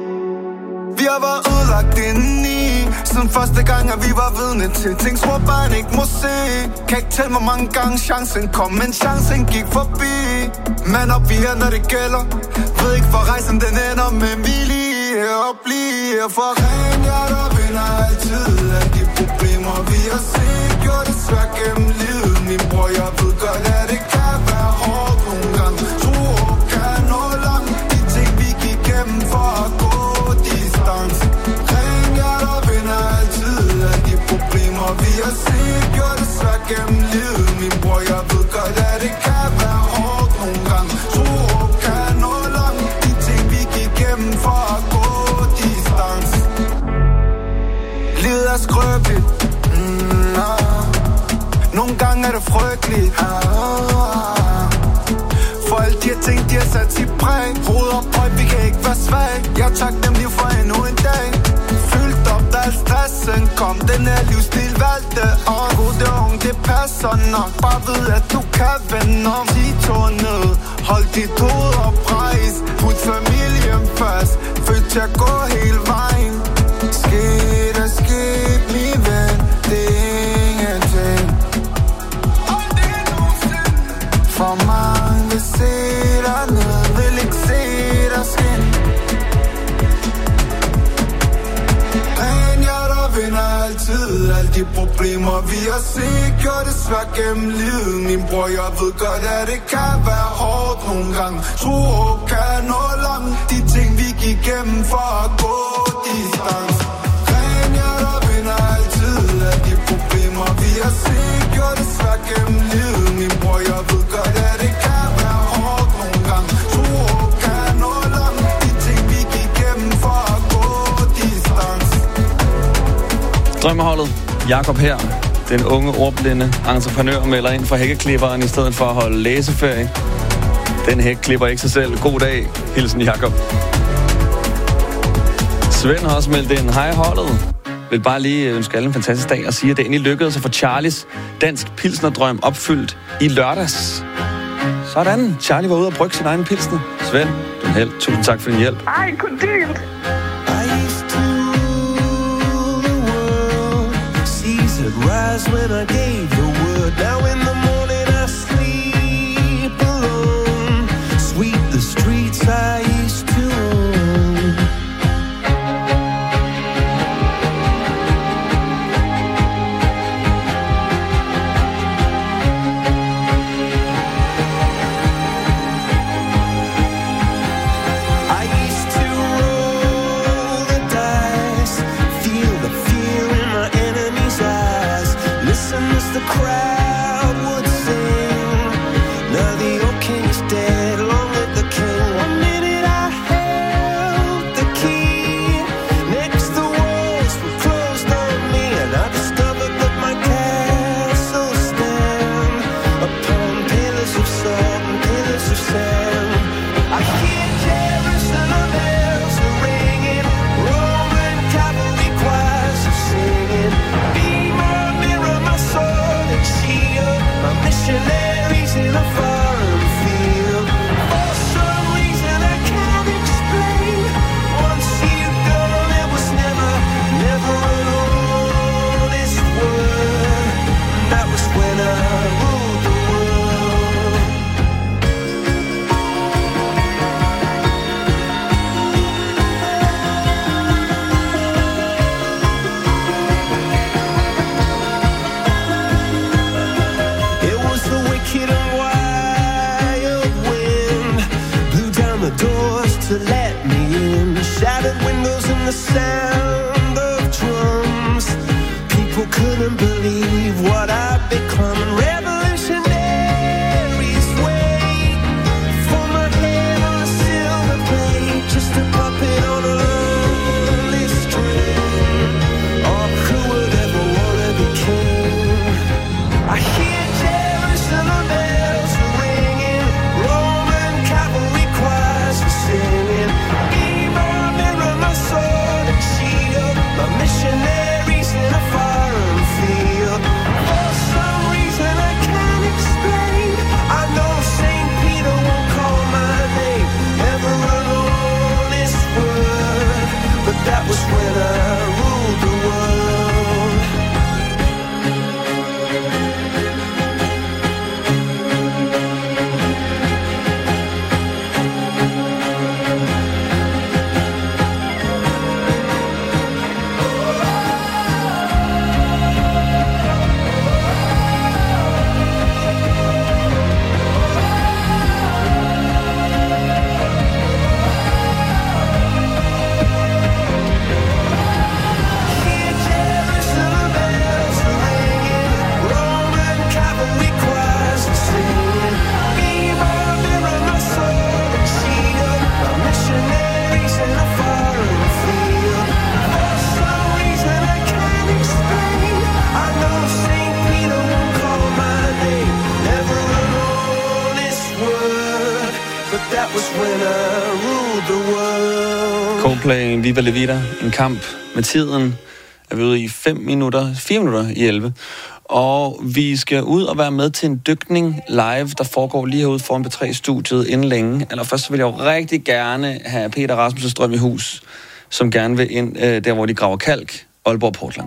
Vi har været udlagt indeni siden første gang, at vi var vidne til ting, små børn ikke må se. Kan ikke tælle, hvor mange gange chancen kom, men chancen gik forbi. Man op vi er, når det gælder. Ved ikke, for rejsen den ender, men vi lige her og bliver. For ren jeg der vinder altid af de problemer, vi har set. Gjort det svært gennem livet, min bror, jeg ved godt, at det kan være hårdt nogle gange. Tro og kan nå langt, de ting vi gik gennem for at gå. Ren jeg der vinder altid af de problemer, vi har set. Gjort det svært gennem livet, min bror, jeg ved godt, at det kan være hårdt nogle gange. Tro og kan nå langt, de ting vi gik gennem for at gå distance. Livet er skrøbeligt, mm, ah. Nogle gange er det frygteligt, ah. For alle de her ting, de har sat sit præg. Hoved op højt, vi kan ikke være svag. Jeg er taknemmelig for endnu en dag. Fyldt op, da al stressen kom. Den her livsstil valgte om. God det unge, det passer nok. Bare ved, at du kan vende om. Ti tår ned, hold dit hoved op, rejs. Put familien først, født til at gå hele vejen. Sket er sket, min ven, det er ingenting. For mange vil se dig ned, vil ikke se dig skin. Ren jeg der vinder altid alle de problemer, vi har set. Gjort det svært gennem livet, min bror, jeg ved godt, at det kan være hårdt nogle gange. Tro og kan nå langt, de ting vi gik gennem for at gå distance. Ren jeg der vinder altid alle de problemer, vi har set. Gjort det svært gennem livet, min bror, jeg ved godt, at det kan være hårdt nogle gange. Tro og kan nå langt, de ting vi gik gennem for at gå distance. Drømmeholdet, Jakob her, den unge ordblinde entreprenør, melder ind fra hækkeklipperen i stedet for at holde læseferie. Den hæk klipper ikke sig selv. God dag. Hilsen Jakob. Svend har også meldt ind. Hej holdet. Vil bare lige ønske alle en fantastisk dag og sige, at det endelig lykkedes at få Charlies dansk pilsnerdrøm opfyldt i lørdags. Sådan. Charlie var ude og brygge sin egen pilsner. Svend, du er held. Tusind tak for din hjælp. Ej, kodyl! Rise when I gave the word. Now in the morning I sleep alone. Sweep the streets I used to own. I used to roll the dice, feel the fear in my enemy's eyes. Listen as the crowd would sing. Now the old king is dead, long live the king. One minute I held the key, next the walls were closed on me, and I discovered that my castle stand of sand. I hear Jerusalem bells are ringing, Roman cavalry choirs are singing. Be my mirror, my sword and shield, my missionaries in a foreign field. For some reason I can't explain, once you gone, it was never, never an honest word. That was when I ruled the world. It was the wicked and wild wind, blew down the doors to let me in, shattered windows and the sound of drums. People couldn't believe what I'd become. Revolutionaries wait for my head on a silver plate, just a puppet on a lonely string. Oh, who would ever wanna be king? I hear Jerusalem bells are ringing, Roman cavalry choirs are singing. Be my mirror, my sword and shield, my missionaries in a foreign field. For some reason I can't explain, I know Saint Peter won't call my name, never an honest word, but that was when I ruled the world. Hear Jerusalem bells are ringing, Roman cavalry choirs are singing. Be my mirror, my sword and shield, my missionaries in a foreign field. For some reason I can't explain, I know Saint Peter won't call my name, never an honest word, but that was when I ruled the world. Coldplay, Viva La Vida, en kamp med tiden. Er vi ude i fem minutter, fire minutter i elleve. Og vi skal ud og være med til en dykning live, der foregår lige herude foran B tre-studiet inden længe. Eller først så vil jeg jo rigtig gerne have Peter Rasmussen Strøm i hus, som gerne vil ind øh, der, hvor de graver kalk, Aalborg Portland.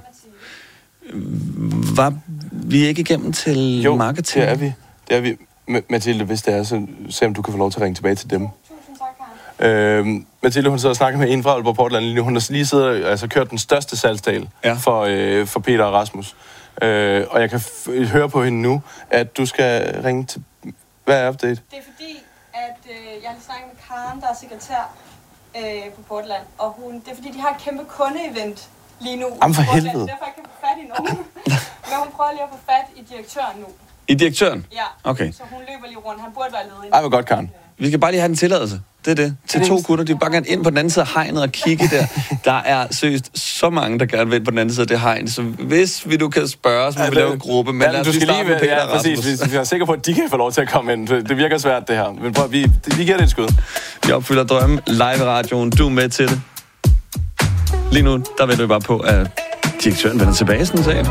Var vi ikke igennem til Jo, marketing? det er vi. Det er vi. M- Mathilde, hvis det er, så se om du kan få lov til at ringe tilbage til dem. Øhm, Mathilde, hun sidder og snakker med en fra Aalborg Portland lige nu. Hun har lige siddet, altså kørt den største salgsdal ja. for, øh, for Peter og Rasmus. Øh, og jeg kan f- høre på hende nu, at du skal ringe til... Hvad er update? Det er fordi, at øh, jeg har snakket med Karen, der er sekretær øh, på Portland. Og hun, det er fordi, de har et kæmpe kunde-event lige nu. Jamen for Portland. helvede. Derfor kan jeg få fat i nogen. Men hun prøver lige at få fat i direktøren nu. I direktøren? Ja. Okay. Så hun løber lige rundt. Han burde være ledig. Ej, hvor godt, Karen. Vi skal bare lige have den tilladelse. Det er det. Til to gutter. De vil bare gerne ind på den anden side af hegnet og kigge der. Der er seriøst så mange, der gerne vil ind på den anden side af det hegn. Så hvis vi du kan spørge, så må ja, vi lave en gruppe. Men ja, lad os du lige skal starte lige med Peter ja, og Rasmus. præcis. Vi er sikre på, at de kan få lov til at komme ind. Det virker svært, det her. Men prøv, vi, vi giver det et skud. Vi opfylder drømme live i radioen. Du er med til det. Lige nu, der venter vi bare på, at direktøren vender tilbage, sådan sagde.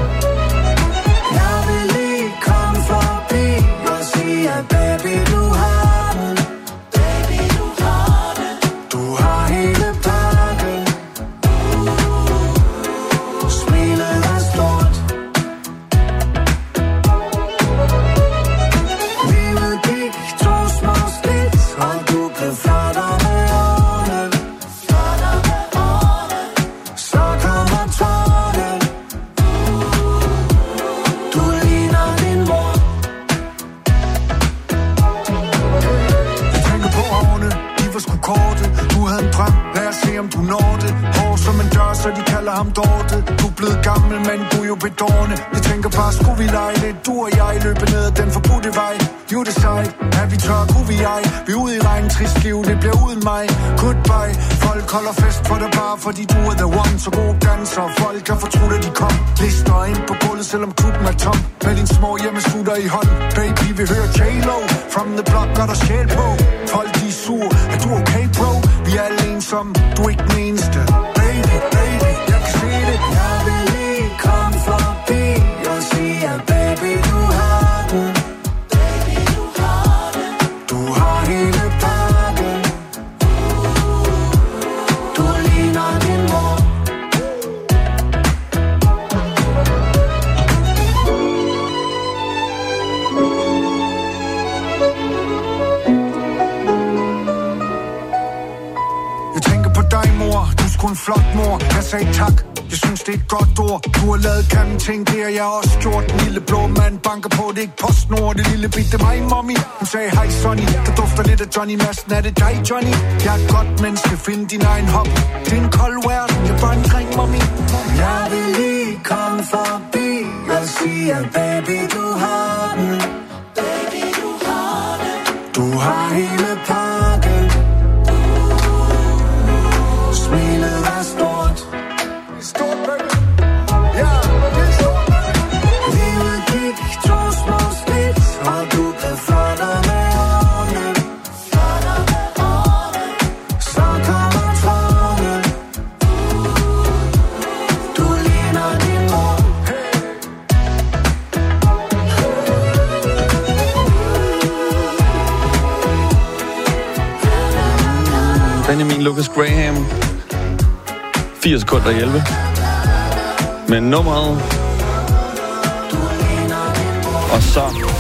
Så de kalder ham Dorte. Du er blevet gammel, men du er jo bedårende. Jeg tænker bare, skulle vi lege lidt? Du og jeg løber ned ad den forbudte vej. You decide, er vi tør, kunne vi ej? Vi er ude i regn, trist liv, det bliver uden mig. Goodbye, folk holder fest for dig bare, fordi du er the one. Så god danser, folk har fortrudt, at de kom. Lister ind på gulvet, selvom klubben er tom. Med din små hjemmesutter i hånd. Baby, vi hører J-Lo from the block, gør der sjæl på. Folk de er sur, er du okay bro? Vi er alle ensomme, du er ikke den eneste. Baby, baby, jeg kan se det. Jeg vil lige komme forbi og sige, at baby du har den. Baby du har den. Du har hele pakken. Du ligner din mor. Du er sgu en flot mor, jeg sagde tak. Jeg synes det er et godt ord. Du har lavet grimme ting, det har jeg også gjort. Den lille blå mand banker på, det er ikke PostNord. Det lille bitte mig, mommy. Hun sagde hej Sonny, der dufter lidt af Johnny Madsen. Er det dig Johnny? Jeg er et godt menneske, find din egen hop. Det er en kold verden, jeg er bare en dreng, mommy. Jeg vil lige komme forbi og sige, at baby du har den. Baby du har den. Du har hele pakken. Smilet er stort. Stort, baby. Ja, det er stort, baby. Livet gik to små skridt, og du blev flottere med årene. Flottere med årene. Så kommer tårne. Du ligner din mor. Benjamin Lucas Graham. fire sekunder i elleve. Men nummeret. Og så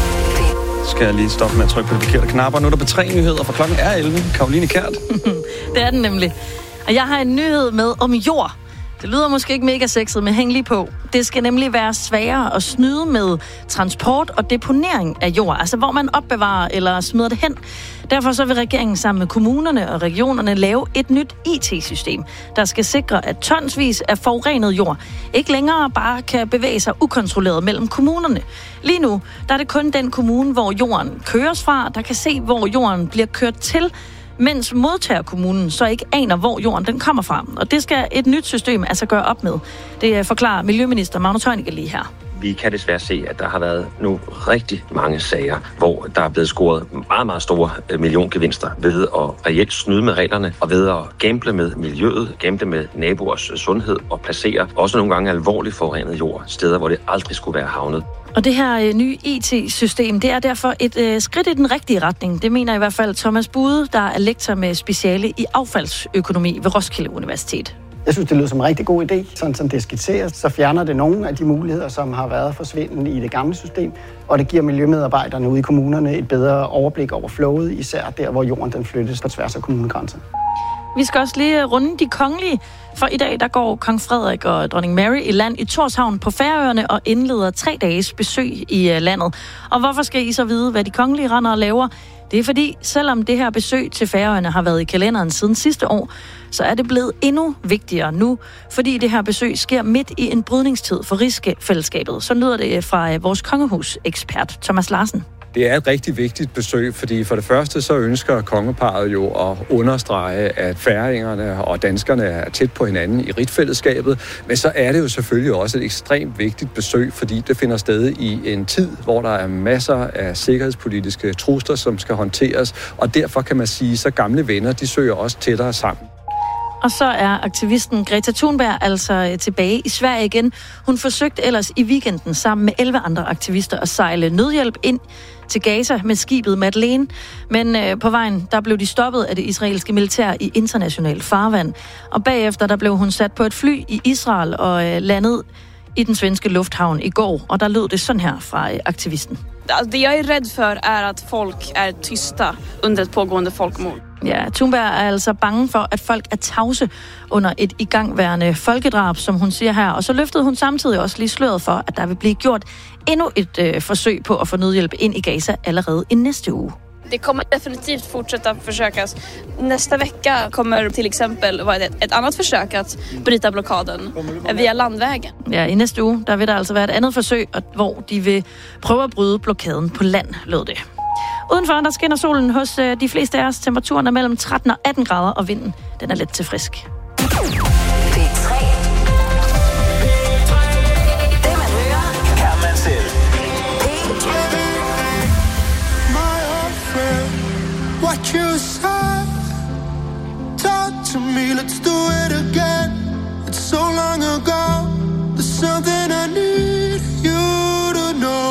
skal jeg lige stoppe med at trykke på de forkerte knapper. Nu er der på tre nyheder, for klokken er elleve. Karoline Kjært. Det er den nemlig. Og jeg har en nyhed med om jord. Det lyder måske ikke mega sexet, men hæng lige på. Det skal nemlig være sværere at snyde med transport og deponering af jord. Altså hvor man opbevarer eller smider det hen. Derfor så vil regeringen sammen med kommunerne og regionerne lave et nyt I T-system, der skal sikre, at tonsvis af forurenet jord ikke længere bare kan bevæge sig ukontrolleret mellem kommunerne. Lige nu der er det kun den kommune, hvor jorden køres fra, der kan se, hvor jorden bliver kørt til, mens modtagerkommunen så ikke aner, hvor jorden den kommer fra. Og det skal et nyt system altså gøre op med. Det forklarer Miljøminister Magnus Heunicke lige her. Vi kan desværre se, at der har været nu rigtig mange sager, hvor der er blevet scoret meget, meget store milliongevinster ved at reelt snyde med reglerne og ved at gamble med miljøet, gamble med naboers sundhed og placere også nogle gange alvorligt forurenet jord steder, hvor det aldrig skulle være havnet. Og det her øh, nye I T-system, det er derfor et øh, skridt i den rigtige retning. Det mener i hvert fald Thomas Bude, der er lektor med speciale i affaldsøkonomi ved Roskilde Universitet. Jeg synes, det lyder som en rigtig god idé. Sådan som det skitseres, så fjerner det nogle af de muligheder, som har været forsvindende i det gamle system, og det giver miljømedarbejderne ude i kommunerne et bedre overblik over flowet, især der, hvor jorden den flyttes på tværs af kommunegrænser. Vi skal også lige runde de kongelige, for i dag der går kong Frederik og dronning Mary i land i Tórshavn på Færøerne og indleder tre dages besøg i landet. Og hvorfor skal I så vide, hvad de kongelige render og laver? Det er fordi, selvom det her besøg til Færøerne har været i kalenderen siden sidste år, så er det blevet endnu vigtigere nu, fordi det her besøg sker midt i en brydningstid for rigsfællesskabet. Så lyder det fra vores kongehusekspert Thomas Larsen. Det er et rigtig vigtigt besøg, fordi for det første så ønsker kongeparret jo at understrege, at færingerne og danskerne er tæt på hinanden i rigsfællesskabet, men så er det jo selvfølgelig også et ekstremt vigtigt besøg, fordi det finder sted i en tid, hvor der er masser af sikkerhedspolitiske trusler, som skal håndteres, og derfor kan man sige, så gamle venner, de søger også tættere sammen. Og så er aktivisten Greta Thunberg altså tilbage i Sverige igen. Hun forsøgte ellers i weekenden sammen med elleve andre aktivister at sejle nødhjælp ind til Gaza med skibet Madeleine. Men øh, på vejen, der blev de stoppet af det israelske militær i international farvand. Og bagefter, der blev hun sat på et fly i Israel og øh, landet i den svenske lufthavn i går. Og der lød det sådan her fra øh, aktivisten. Det jeg er rädd för är att folk är tysta under ett pågående folkmord. Ja, Thunberg er altså bange for, at folk er tavse under et igangværende folkedrab, som hun siger her. Og så løftede hun samtidig også lige sløret for, at der vil blive gjort endnu et øh, forsøg på at få nødhjælp ind i Gaza allerede i næste uge. Det kommer definitivt fortsætta försökas. Nästa vecka kommer till exempel vara ett, ett annat försök att bryta blockaden via landvägen. Ja, i næste uge, der vil der altså være et andet forsøg, hvor de vil prøve at bryde blokaden på land, lød det. Udenfor, der skinner solen hos de fleste af os. Temperaturen er mellem tretten og atten grader, og vinden, den er let til frisk. what you said. Talk to me, let's do it again. It's so long ago. There's something I need you to know.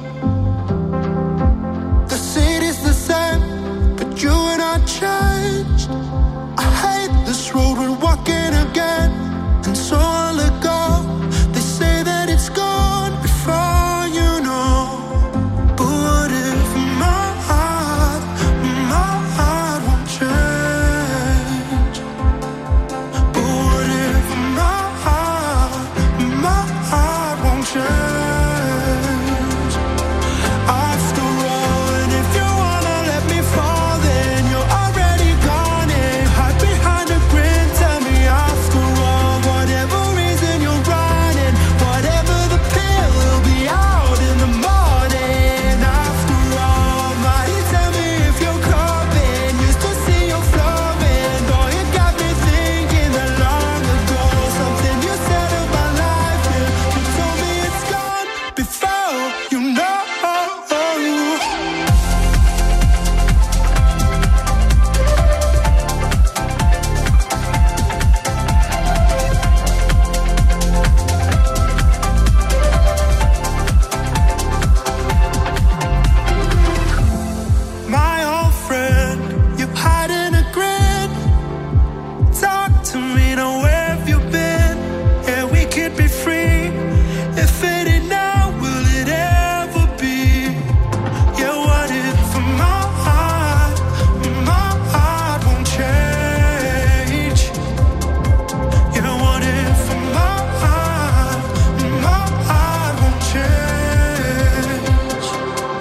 The city's the same, but you and I changed. I hate this road we're walking again, and so I'll let go. They say that it's gone before you know. But what if my heart, my heart won't change? But what if my heart, my heart won't change? After all, and if you wanna let me fall, then you're already gone and hide behind a grin. Tell me after all, whatever reason you're running, whatever the pill, will be out in the morning. After all, might tell me if you're coming. Used to see you flowing, boy, it got me thinking that long ago. Something you said about life, yeah, you told me it's gone before you know. My old friend, you hide in a grin. Talk to me, now where have you been? Yeah, we could be free. If it ain't now, will it ever be? Yeah, what if my heart, my heart won't change? Yeah, what if my heart, my heart won't change?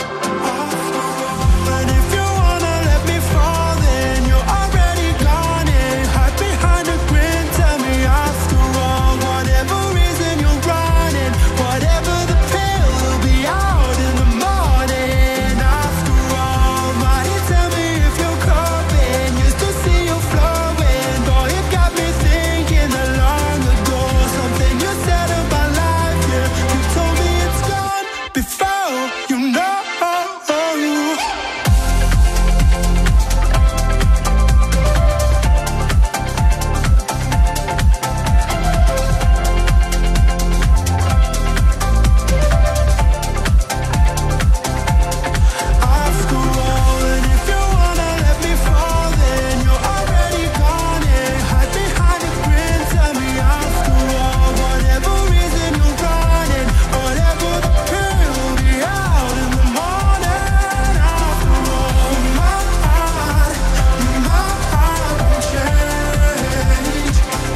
And if you wanna let me fall, then you're already gone and hide behind a grin. Tell me after all, whatever reason you're running, whatever the pill, will be out in the morning. After all, might tell me if you're coming. Used to see you flowing, boy, it got me thinking that long ago. Something you said about life, yeah, you told me it's gone before you know. After all, and if you wanna let me fall, then you're already gone and hide behind a grin. Tell me after all, whatever reason you're running, whatever the pill, will be out in the morning. After all, my heart, my heart won't change.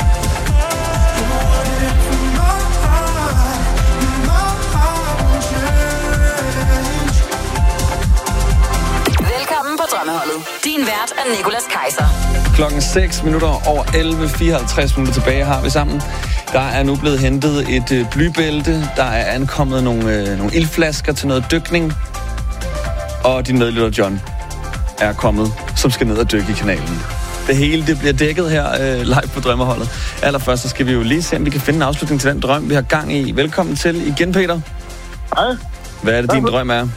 What if my heart, my heart won't change? Velkommen på Drømmeholdet. Din vært er Nicolas Kaiser. Klokken seks minutter over elleve, fireoghalvtreds minutter tilbage har vi sammen. Der er nu blevet hentet et øh, blybælte. Der er ankommet nogle, øh, nogle ildflasker til noget dykning. Og din medlytter John er kommet, som skal ned og dykke i kanalen. Det hele det bliver dækket her øh, live på Drømmeholdet. Allerførst så skal vi jo lige se, om vi kan finde en afslutning til den drøm, vi har gang i. Velkommen til igen, Peter. Hej. Hvad er det, din drøm er?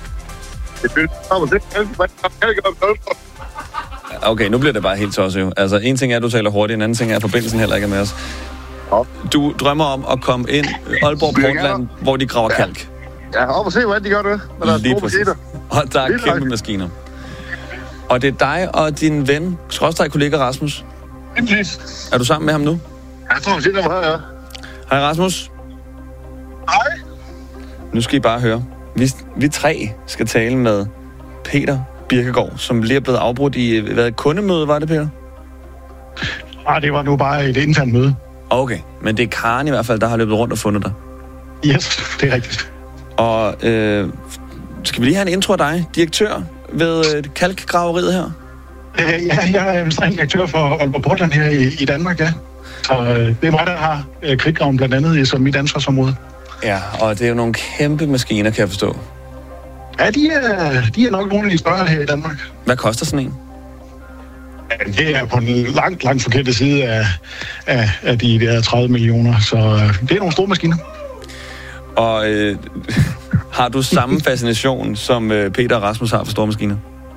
Okay, nu bliver det bare helt tosset jo. Altså, en ting er, at du taler hurtigt, en anden ting er, at forbindelsen heller ikke er med os. Du drømmer om at komme ind Aalborg Portland, hvor de graver Ja. kalk. Ja, op og se, hvordan de gør det. Men der er Lige store præcis. maskiner. Og der er Lige kæmpe nok. maskiner. Og det er dig og din ven, skråstreg kollega Rasmus. Er du sammen med ham nu? Jeg tror, han siger, hvor jeg er. Hej Rasmus. Hej. Nu skal I bare høre. Vi, vi tre skal tale med Peter Birkegaard, som lige er blevet afbrudt i hvad, et kundemøde, var det, Peter? Ah, det var nu bare et internt møde. Okay, men det er Karen i hvert fald, der har løbet rundt og fundet dig. Yes, det er rigtigt. Og øh, skal vi lige have en intro af dig, direktør ved øh, kalkgraveriet her? Øh, ja, jeg er administrerende direktør for Aalborg Portland her i, i Danmark, ja. Så øh, det er mig, der har øh, kridtgraven blandt andet i, som mit ansvarsområde. Ja, og det er jo nogle kæmpe maskiner, kan jeg forstå. Ja, de er, de er nok nogle af de større her i Danmark. Hvad koster sådan en? Ja, det er på en langt, langt forkerte side af, af, af de der tredive millioner, så øh, det er nogle store maskiner. Og øh, har du samme fascination, som øh, Peter og Rasmus har for store maskiner?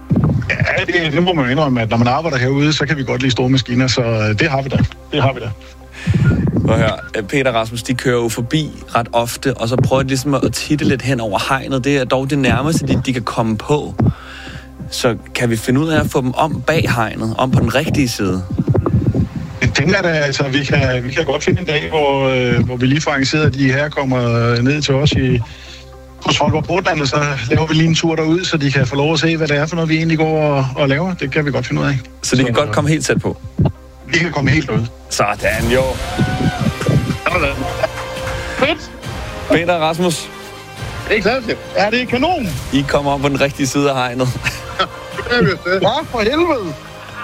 Ja, det, det må man indrømme, at når man arbejder herude, så kan vi godt lide store maskiner, så det har vi da. Det har vi da. Prøv at høre, Peter og Rasmus, de kører jo forbi ret ofte, og så prøver de ligesom at titte lidt hen over hegnet. Det er dog det nærmeste, de, de kan komme på. Så kan vi finde ud af at få dem om bag hegnet, om på den rigtige side? Jeg tænker, at altså, vi, kan, vi kan godt finde en dag, hvor, øh, hvor vi lige får arrangeret, at de her kommer ned til os i hos Aalborg Portland, og så laver vi lige en tur derud, så de kan få lov at se, hvad det er for noget, vi egentlig går og, og laver. Det kan vi godt finde ud af. Så de kan så, godt komme helt tæt på? De kan komme helt ud. Sådan, jo. Sådan. Fedt. Peter og Rasmus. Det er klart, det. Ja, det er kanon. I kommer om på den rigtige side af hegnet. Ja, for helvede.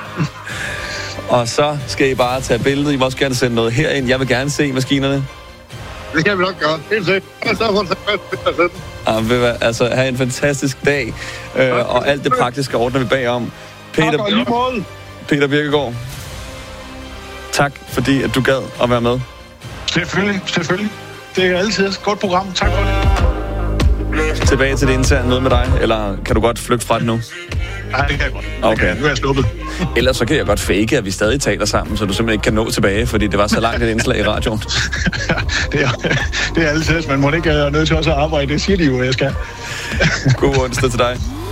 Og så skal I bare tage billedet. I må også gerne sende noget herind. Jeg vil gerne se maskinerne. Det kan vi nok gøre. Helt sikkert. Ja, vil altså have en fantastisk dag. Øh, og alt det praktiske ordner vi bagom. Peter, Peter Birkegaard. Tak, fordi at du gad at være med. Selvfølgelig, selvfølgelig. Det er altid et godt program. Tak for det. Tilbage til det interne noget med dig, eller kan du godt flygte fra det nu? Nej, det kan jeg godt. Okay. Nu er jeg sluppet. Ellers så kan jeg godt fake, at vi stadig taler sammen, så du simpelthen ikke kan nå tilbage, fordi det var så langt et indslag i radioen. det, er, det er altid, man må ikke være nødt til også at arbejde. Det siger de jo, jeg skal. God onsdag til dig.